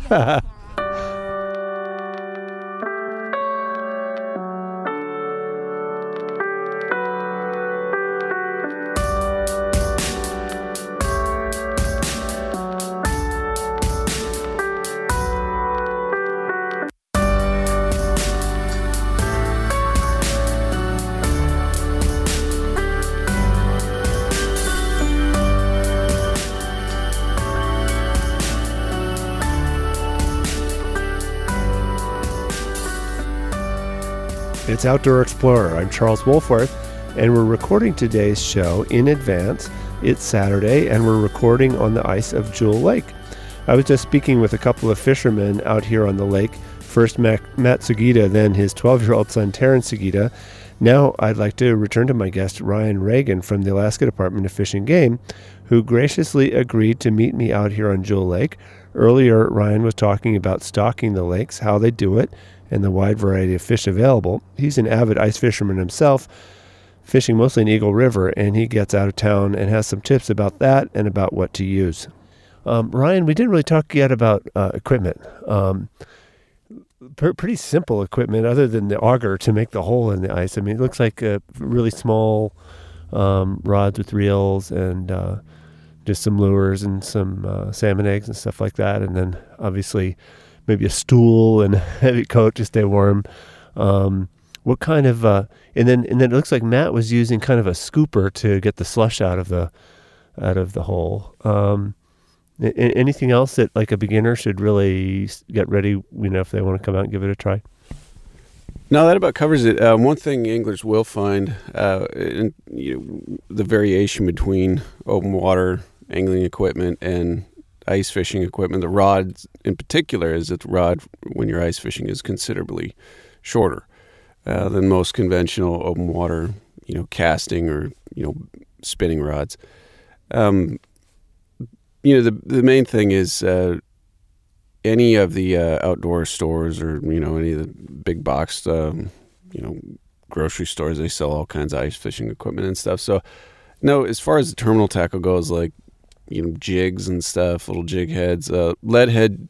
It's Outdoor Explorer. I'm Charles Wolforth, and we're recording today's show in advance. It's Saturday, and we're recording on the ice of Jewel Lake. I was just speaking with a couple of fishermen out here on the lake. First Matt, Matt Sugita, then his twelve-year-old son Taryn Sugita. Now I'd like to return to my guest Ryan Reagan from the Alaska Department of Fish and Game, who graciously agreed to meet me out here on Jewel Lake. Earlier, Ryan was talking about stocking the lakes, how they do it, and the wide variety of fish available. He's an avid ice fisherman himself, fishing mostly in Eagle River, and he gets out of town and has some tips about that and about what to use. Um, Ryan, we didn't really talk yet about uh, equipment. Um, pr- pretty simple equipment other than the auger to make the hole in the ice. I mean, it looks like a really small um, rods with reels and uh, just some lures and some uh, salmon eggs and stuff like that. And then obviously maybe a stool and a heavy coat to stay warm. Um, what kind of, uh, and then and then it looks like Matt was using kind of a scooper to get the slush out of the out of the hole. Um, anything else that like a beginner should really get ready, you know, if they want to come out and give it a try? No, that about covers it. Um, one thing anglers will find, uh, in, you know, the variation between open water angling equipment and ice fishing equipment. The rod in particular is that the rod when you're ice fishing is considerably shorter uh, than most conventional open water you know, casting or, you know, spinning rods. Um, you know, the the main thing is uh, any of the uh, outdoor stores or, you know, any of the big box, um, you know, grocery stores, they sell all kinds of ice fishing equipment and stuff. So, no, as far as the terminal tackle goes, like, you know, jigs and stuff, little jig heads, uh, lead head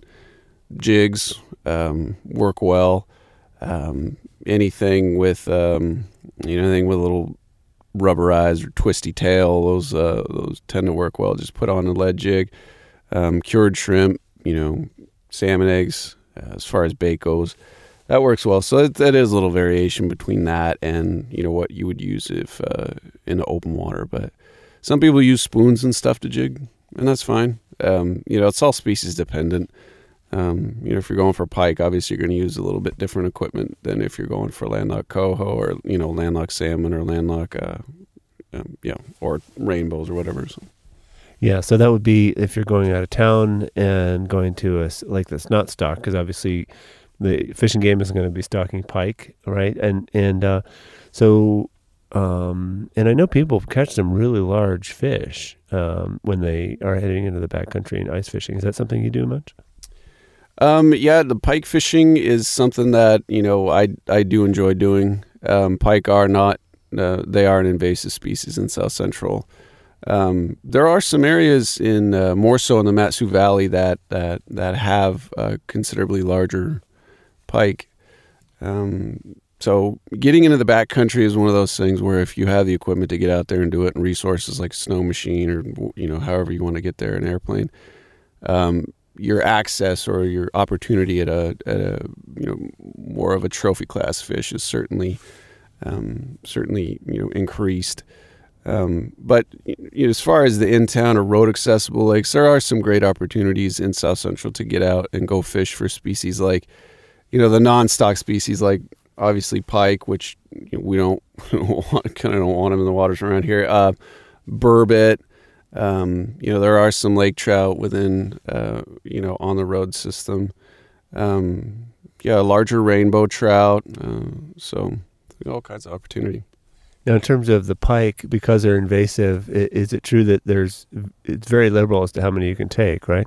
jigs um, work well. Um, anything with, um, you know, anything with a little rubberized or twisty tail, those uh, those tend to work well. Just put on a lead jig. Um, cured shrimp, you know, salmon eggs, uh, as far as bait goes, that works well. So that, that is a little variation between that and, you know, what you would use if uh, in the open water. But some people use spoons and stuff to jig, and that's fine. Um, you know, it's all species dependent. Um, you know, if you're going for pike, obviously you're going to use a little bit different equipment than if you're going for landlocked coho or, you know, landlocked salmon or landlocked, uh, um, yeah, or rainbows or whatever. So. Yeah, so that would be if you're going out of town and going to a lake that's not stocked, because obviously the fishing game isn't going to be stocking pike, right? And and uh, so, um, and I know people catch some really large fish um, when they are heading into the backcountry and ice fishing. Is that something you do much? Um, yeah, the pike fishing is something that, you know, I, I do enjoy doing. Um, pike are not, uh, they are an invasive species in South Central. Um, there are some areas in, uh, more so in the Mat-Su Valley that, that, that have uh, considerably larger pike. Um, so getting into the backcountry is one of those things where if you have the equipment to get out there and do it and resources like a snow machine or, you know, however you want to get there, an airplane, um, your access or your opportunity at a, at a, you know, more of a trophy class fish is certainly, um, certainly, you know, increased. Um, but you know, as far as the in-town or road accessible lakes, there are some great opportunities in South Central to get out and go fish for species like, you know, the non-stock species like obviously pike, which you know, we don't kind of don't want them in the waters around here. Uh, burbot. Um, you know, there are some lake trout within, uh, you know, on the road system. Um, yeah, larger rainbow trout. Uh, so all kinds of opportunity. Now, in terms of the pike, because they're invasive, is it true that there's it's very liberal as to how many you can take, right?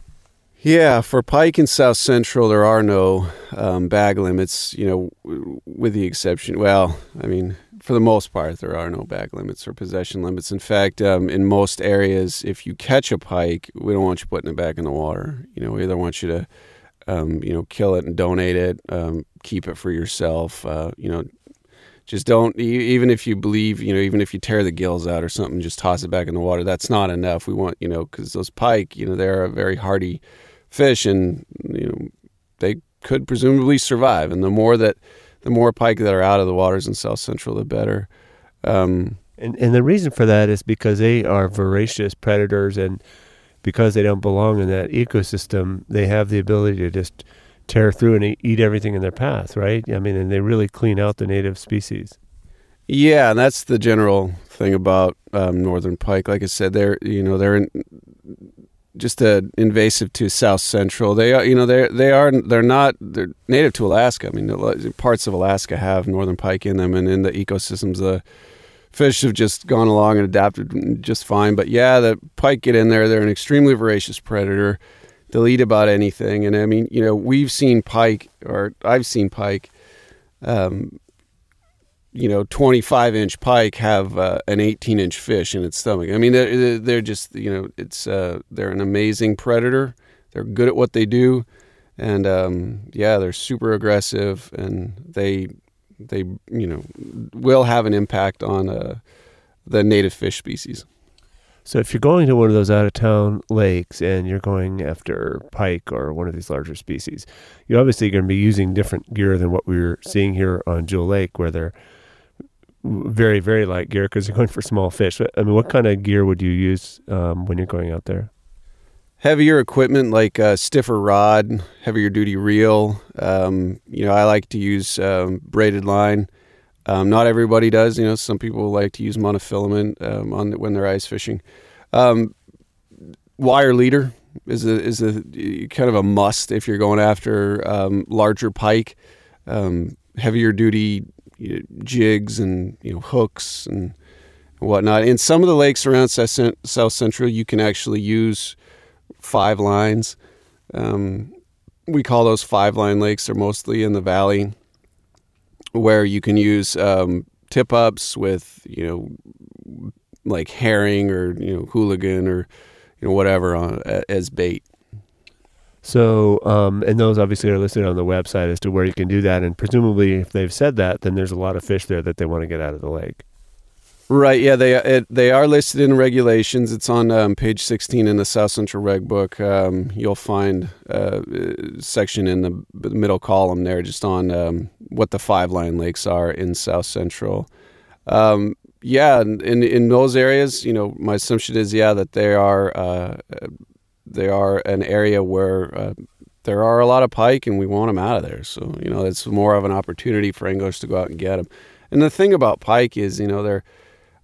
Yeah, for pike in South Central, there are no um, bag limits, you know, with the exception, well, I mean, for the most part, there are no bag limits or possession limits. In fact, um, in most areas, if you catch a pike, we don't want you putting it back in the water. You know, we either want you to, um, you know, kill it and donate it, um, keep it for yourself. Uh, you know, just don't, even if you believe, you know, even if you tear the gills out or something, just toss it back in the water. That's not enough. We want, you know, because those pike, you know, they're a very hardy fish and, you know, they could presumably survive. And the more that, the more pike that are out of the waters in South Central, the better. Um, and and the reason for that is because they are voracious predators, and because they don't belong in that ecosystem, they have the ability to just tear through and eat everything in their path, right? I mean, and they really clean out the native species. Yeah, and that's the general thing about um, northern pike. Like I said, they're you know they're in, just uh, invasive to South Central. They are, you know, they they are they're not they're native to Alaska. I mean, parts of Alaska have northern pike in them, and in the ecosystems, the fish have just gone along and adapted just fine. But yeah, the pike get in there. They're an extremely voracious predator. They'll eat about anything, and I mean, you know, we've seen pike, or I've seen pike. Um, you know, twenty-five inch pike have uh, an eighteen inch fish in its stomach. I mean, they're, they're just, you know, it's, uh, they're an amazing predator. They're good at what they do. And, um, yeah, they're super aggressive, and they, they, you know, will have an impact on uh, the native fish species. So if you're going to one of those out-of-town lakes and you're going after pike or one of these larger species, you're obviously going to be using different gear than what we were seeing here on Jewel Lake, where they're very, very light gear because you're going for small fish. I mean, what kind of gear would you use um, when you're going out there? Heavier equipment like a stiffer rod, heavier duty reel. Um, you know, I like to use um, braided line. Um, not everybody does. You know, some people like to use monofilament um, on when they're ice fishing. Um, wire leader is a is a kind of a must if you're going after um, larger pike. Um, heavier duty, you know, jigs and you know hooks and whatnot. In some of the lakes around South Central, you can actually use five lines. Um, we call those five line lakes. They're mostly in the valley, where you can use um, tip ups with you know like herring or you know hooligan or you know whatever on, as bait. So, um, and those obviously are listed on the website as to where you can do that. And presumably, if they've said that, then there's a lot of fish there that they want to get out of the lake. Right. Yeah, they it, they are listed in regulations. It's on um, page sixteen in the South Central Reg Book. Um, you'll find uh, a section in the, the middle column there, just on um, what the five line lakes are in South Central. Um, yeah, in in those areas, you know, my assumption is yeah that they are. Uh, They are an area where uh, there are a lot of pike, and we want them out of there. So, you know, it's more of an opportunity for anglers to go out and get them. And the thing about pike is, you know, they're,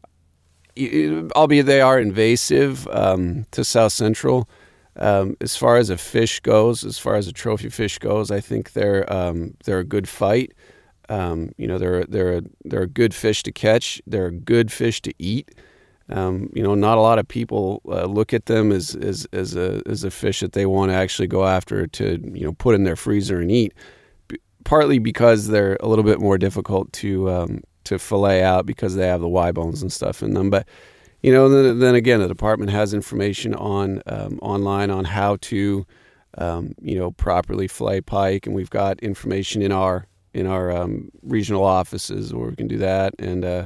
albeit they are invasive um, to South Central, um, as far as a fish goes, as far as a trophy fish goes, I think they're um, they're a good fight. Um, you know, they're they're a, they're a good fish to catch. They're a good fish to eat. Um, you know, not a lot of people uh, look at them as, as as a as a fish that they want to actually go after to you know put in their freezer and eat. B- partly because they're a little bit more difficult to um, to fillet out because they have the Y bones and stuff in them. But you know, then, then again, the department has information on um, online on how to um, you know properly fillet pike, and we've got information in our in our um, regional offices where we can do that. And uh,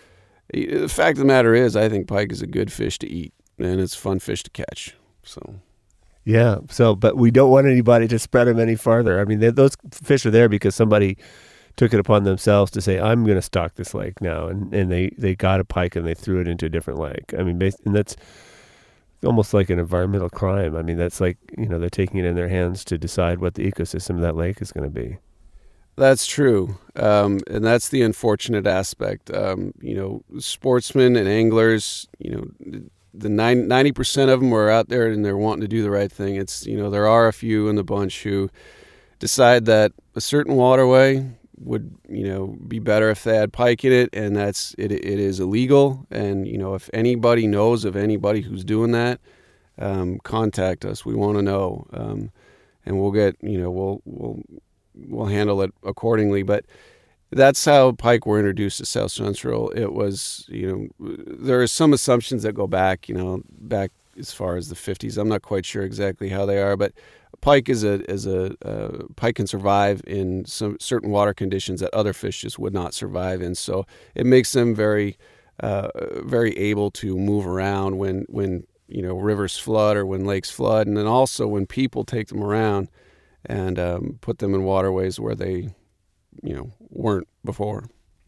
the fact of the matter is, I think pike is a good fish to eat, and it's a fun fish to catch. So, yeah. So, but we don't want anybody to spread them any farther. I mean, they, those fish are there because somebody took it upon themselves to say, "I'm going to stock this lake now," and and they, they got a pike and they threw it into a different lake. I mean, and that's almost like an environmental crime. I mean, that's like you know they're taking it in their hands to decide what the ecosystem of that lake is going to be. That's true, um, and that's the unfortunate aspect. Um, you know, sportsmen and anglers, you know, the ninety percent of them are out there and they're wanting to do the right thing. It's, you know, there are a few in the bunch who decide that a certain waterway would, you know, be better if they had pike in it, and that's it. It is illegal, and you know, if anybody knows of anybody who's doing that, um, contact us. We want to know, um, and we'll get, you know, we'll we'll. we'll handle it accordingly. But that's how pike were introduced to South Central. It was, you know, there are some assumptions that go back, you know, back as far as the fifties. I'm not quite sure exactly how they are, but pike is a is a uh, pike can survive in some certain water conditions that other fish just would not survive in. So it makes them very uh, very able to move around when when you know rivers flood or when lakes flood, and then also when people take them around and um, put them in waterways where they, you know, weren't before.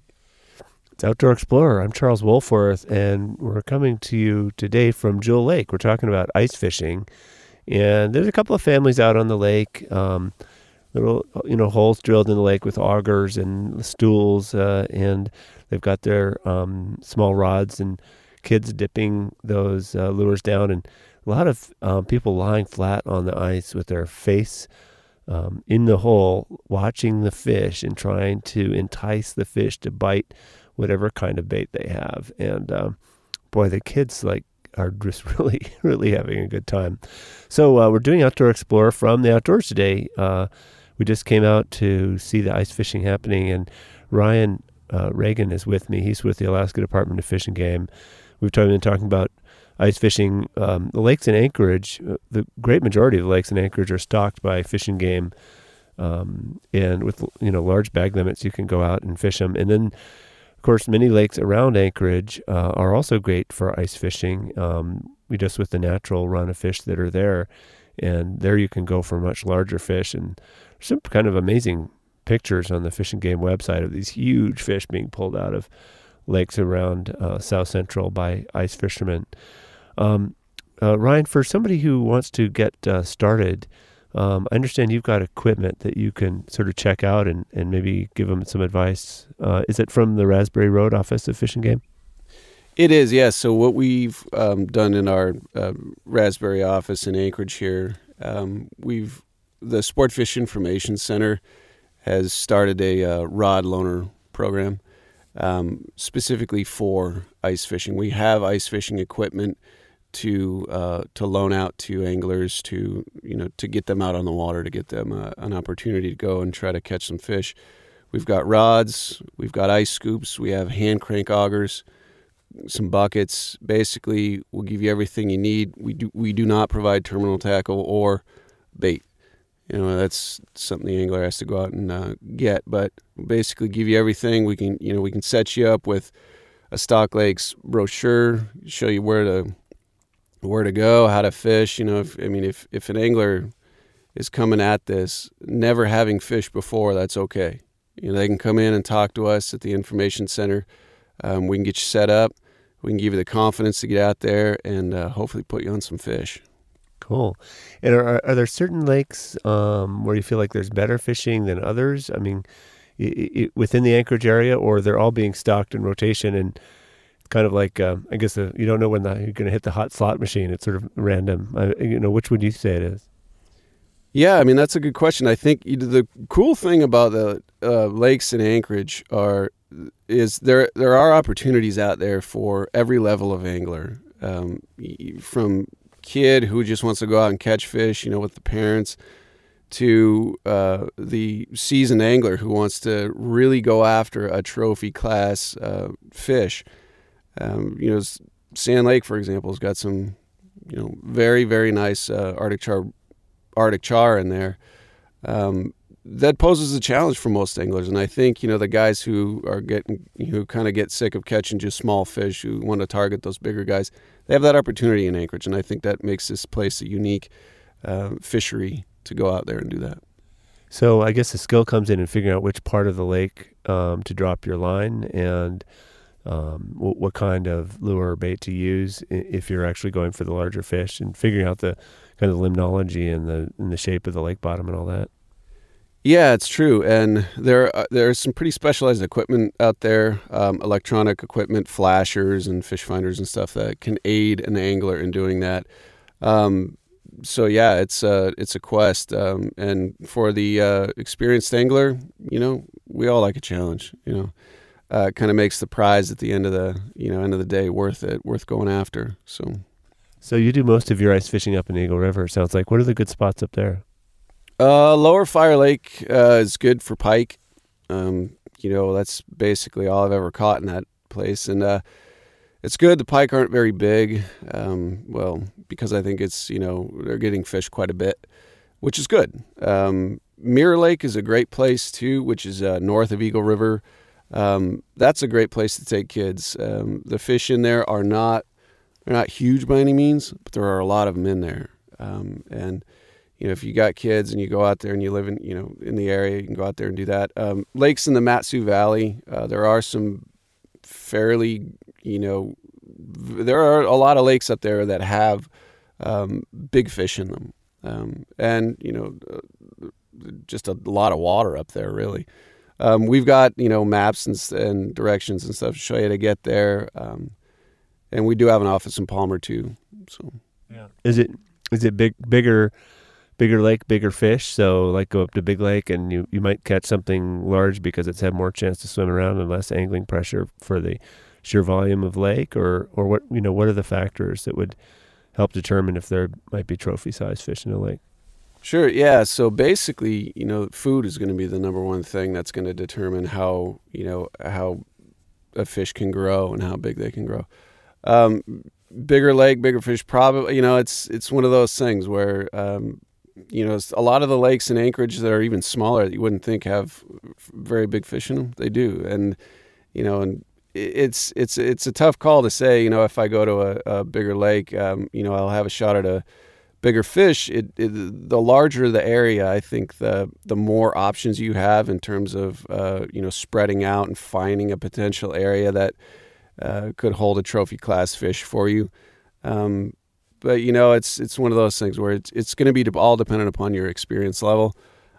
It's Outdoor Explorer. I'm Charles Wolforth, and we're coming to you today from Jewel Lake. We're talking about ice fishing, and there's a couple of families out on the lake. Um, little, you know, holes drilled in the lake with augers and stools, uh, and they've got their um, small rods and kids dipping those uh, lures down, and a lot of um, people lying flat on the ice with their face Um, in the hole, watching the fish and trying to entice the fish to bite whatever kind of bait they have. And um, boy, the kids like are just really, really having a good time. So uh, we're doing Outdoor Explorer from the outdoors today. Uh, we just came out to see the ice fishing happening, and Ryan uh, Reagan is with me. He's with the Alaska Department of Fish and Game. We've been talking about ice fishing. Um, the lakes in Anchorage, uh, the great majority of the lakes in Anchorage are stocked by Fish and Game, um, and with you know large bag limits, you can go out and fish them. And then, of course, many lakes around Anchorage uh, are also great for ice fishing. Um, we just with the natural run of fish that are there, and there you can go for much larger fish. And there's some kind of amazing pictures on the Fish and Game website of these huge fish being pulled out of lakes around uh, South Central by ice fishermen. Um, uh, Ryan, for somebody who wants to get uh, started, um, I understand you've got equipment that you can sort of check out and, and maybe give them some advice. Uh, is it from the Raspberry Road office of Fish and Game? It is, yes. So what we've um, done in our uh, Raspberry office in Anchorage here, um, we've the Sport Fish Information Center has started a uh, rod loaner program, um, specifically for ice fishing. We have ice fishing equipment to uh, to loan out to anglers to you know to get them out on the water, to get them uh, an opportunity to go and try to catch some fish. We've got rods, we've got ice scoops, we have hand crank augers, some buckets. Basically, we'll give you everything you need. We do we do not provide terminal tackle or bait. You know, that's something the angler has to go out and uh, get. But basically, give you everything. We can you know we can set you up with a Stock Lakes brochure, show you where to where to go, how to fish. You know, if I mean if if an angler is coming at this never having fished before, that's okay. You know, they can come in and talk to us at the information center. Um, we can get you set up. We can give you the confidence to get out there and uh, hopefully put you on some fish. Cool. And are, are there certain lakes um, where you feel like there's better fishing than others? I mean, it, it, within the Anchorage area, or they're all being stocked in rotation and kind of like, uh, I guess uh, you don't know when the, you're going to hit the hot slot machine. It's sort of random. Uh, you know, which would you say it is? Yeah, I mean, that's a good question. I think the cool thing about the uh, lakes in Anchorage are is there there are opportunities out there for every level of angler, um, from kid who just wants to go out and catch fish, you know, with the parents, to uh, the seasoned angler who wants to really go after a trophy class uh, fish. Um, you know, Sand Lake, for example, has got some, you know, very very nice uh, Arctic char. Arctic char in there. Um, that poses a challenge for most anglers, and I think you know the guys who are getting who kind of get sick of catching just small fish, who want to target those bigger guys, they have that opportunity in Anchorage, and I think that makes this place a unique uh, fishery to go out there and do that. So I guess the skill comes in in figuring out which part of the lake um, to drop your line and um, what, what kind of lure or bait to use if you're actually going for the larger fish, and figuring out the kind of limnology and the and the shape of the lake bottom and all that. Yeah, it's true. And there uh, there's some pretty specialized equipment out there, um, electronic equipment, flashers and fish finders and stuff that can aid an angler in doing that. Um, so yeah, it's uh, it's a quest. Um, and for the uh, experienced angler, you know, we all like a challenge. You know, uh, it kind of makes the prize at the end of the you know end of the day worth it, worth going after. So. So you do most of your ice fishing up in Eagle River, it sounds like. What are the good spots up there? Uh, Lower Fire Lake uh, is good for pike. Um, you know, that's basically all I've ever caught in that place. And uh, it's good. The pike aren't very big. Um, well, because I think it's, you know, they're getting fished quite a bit, which is good. Um, Mirror Lake is a great place, too, which is uh, north of Eagle River. Um, that's a great place to take kids. Um, the fish in there are not They're not huge by any means, but there are a lot of them in there. Um, and, you know, if you got kids and you go out there and you live in, you know, in the area, you can go out there and do that. Um, lakes in the Mat-Su Valley, uh, there are some fairly, you know, v- there are a lot of lakes up there that have um, big fish in them. Um, and, you know, uh, just a lot of water up there, really. Um, we've got, you know, maps and, and directions and stuff to show you to get there. Um, And we do have an office in Palmer too. So, yeah. Is it is it big bigger bigger lake, bigger fish? So like go up to Big Lake and you, you might catch something large because it's had more chance to swim around and less angling pressure for the sheer volume of lake, or or what you know what are the factors that would help determine if there might be trophy size fish in a lake? Sure, yeah. So basically, you know, food is going to be the number one thing that's going to determine how you know how a fish can grow and how big they can grow. Um, bigger lake, bigger fish, probably, you know, it's, it's one of those things where, um, you know, a lot of the lakes in Anchorage that are even smaller that you wouldn't think have very big fish in them, they do. And, you know, and it's, it's, it's a tough call to say, you know, if I go to a, a bigger lake, um, you know, I'll have a shot at a bigger fish. It, it, the larger the area, I think the, the more options you have in terms of, uh, you know, spreading out and finding a potential area that, Uh, could hold a trophy class fish for you. Um, but, you know, it's it's one of those things where it's, it's going to be all dependent upon your experience level.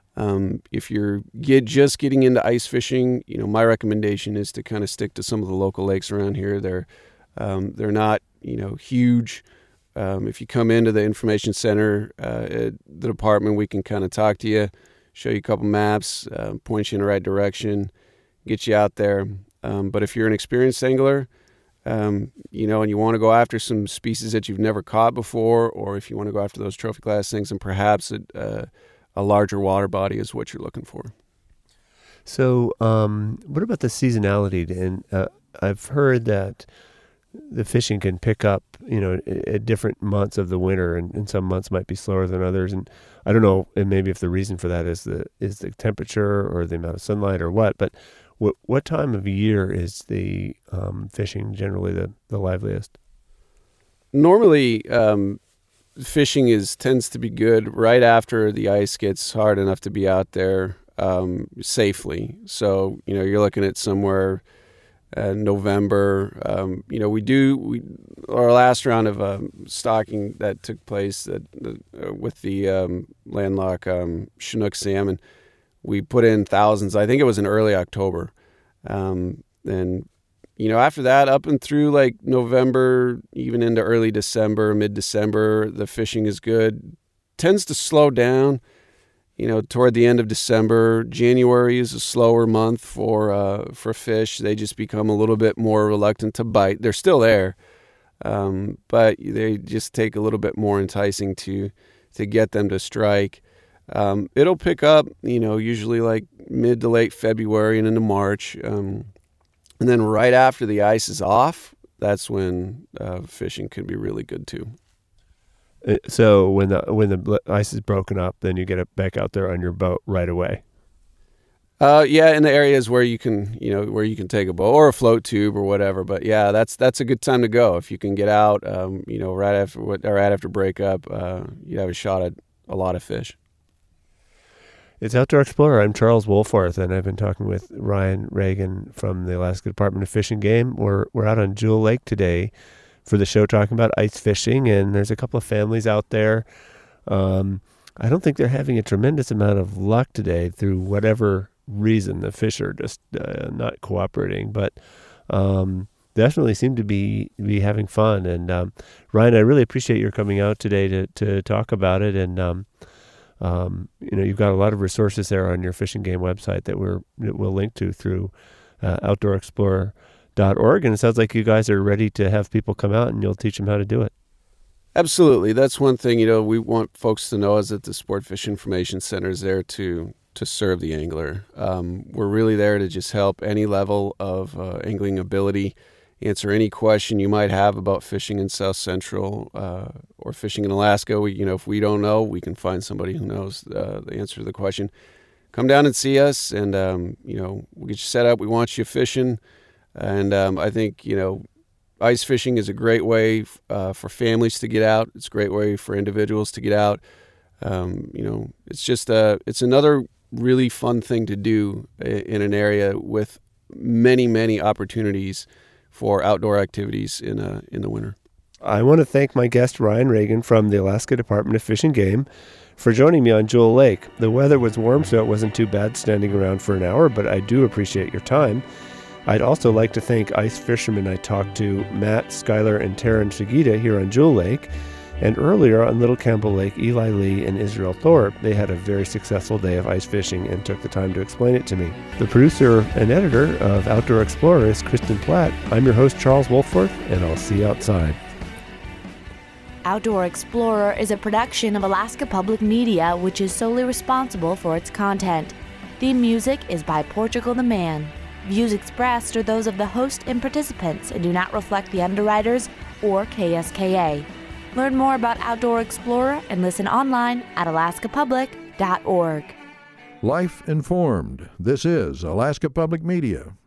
Um, if you're get, just getting into ice fishing, you know, my recommendation is to kind of stick to some of the local lakes around here. They're, um, they're not, you know, huge. Um, if you come into the information center uh, at the department, we can kind of talk to you, show you a couple maps, uh, point you in the right direction, get you out there. Um, but if you're an experienced angler, um, you know, and you want to go after some species that you've never caught before, or if you want to go after those trophy class things, and perhaps a, uh, a larger water body is what you're looking for. So, um, what about the seasonality? And uh, I've heard that the fishing can pick up, you know, at different months of the winter, and, and some months might be slower than others. And I don't know, and maybe if the reason for that is the is the temperature or the amount of sunlight or what. But what what time of year is the um, fishing generally the, the liveliest? Normally, um, fishing is tends to be good right after the ice gets hard enough to be out there um, safely. So, you know, you're looking at somewhere uh, November. Um, you know, we do, we, our last round of um, stocking that took place that, uh, with the um, landlocked um, Chinook salmon, we put in thousands. I think it was in early October. Um, and, you know, after that, up and through like November, even into early December, mid-December, the fishing is good. Tends to slow down, you know, toward the end of December. January is a slower month for uh, for fish. They just become a little bit more reluctant to bite. They're still there, um, but they just take a little bit more enticing to to get them to strike. Um, it'll pick up, you know, usually like mid to late February and into March. Um, And then right after the ice is off, that's when uh, fishing can be really good too. So when the when the ice is broken up, then you get it back out there on your boat right away. Uh, yeah, in the areas where you can, you know, where you can take a boat or a float tube or whatever. But yeah, that's that's a good time to go if you can get out. Um, you know, right after or right after breakup, uh, you have a shot at a lot of fish. It's Outdoor Explorer. I'm Charles Wohlforth, and I've been talking with Ryan Reagan from the Alaska Department of Fish and Game. We're we're out on Jewel Lake today for the show talking about ice fishing, and there's a couple of families out there. Um, I don't think they're having a tremendous amount of luck today through whatever reason. The fish are just uh, not cooperating, but um, definitely seem to be be having fun. And um, Ryan, I really appreciate your coming out today to to talk about it. And um, Um, you know, you've got a lot of resources there on your Fish and Game website that we're that we'll link to through uh, outdoor explorer dot org. And it sounds like you guys are ready to have people come out and you'll teach them how to do it. Absolutely. That's one thing, you know, we want folks to know is that the Sport Fish Information Center is there to to serve the angler. Um, we're really there to just help any level of uh, angling ability, answer any question you might have about fishing in South Central uh, or fishing in Alaska. We, you know, if we don't know, we can find somebody who knows uh, the answer to the question. Come down and see us, and um, you know, we'll get you set up. We want you fishing, and um, I think, you know, ice fishing is a great way uh, for families to get out. It's a great way for individuals to get out. Um, you know, it's just a, it's another really fun thing to do in an area with many, many opportunities for outdoor activities in uh, in the winter. I want to thank my guest, Ryan Reagan from the Alaska Department of Fish and Game, for joining me on Jewel Lake. The weather was warm, so it wasn't too bad standing around for an hour, but I do appreciate your time. I'd also like to thank ice fishermen I talked to, Matt, Skylar, and Taryn Shigita here on Jewel Lake. And earlier on Little Campbell Lake, Eli Lee and Israel Thorpe, they had a very successful day of ice fishing and took the time to explain it to me. The producer and editor of Outdoor Explorer is Kristen Platt. I'm your host, Charles Wohlforth, and I'll see you outside. Outdoor Explorer is a production of Alaska Public Media, which is solely responsible for its content. Theme music is by Portugal the Man. Views expressed are those of the host and participants and do not reflect the underwriters or K S K A. Learn more about Outdoor Explorer and listen online at alaska public dot org. Life informed. This is Alaska Public Media.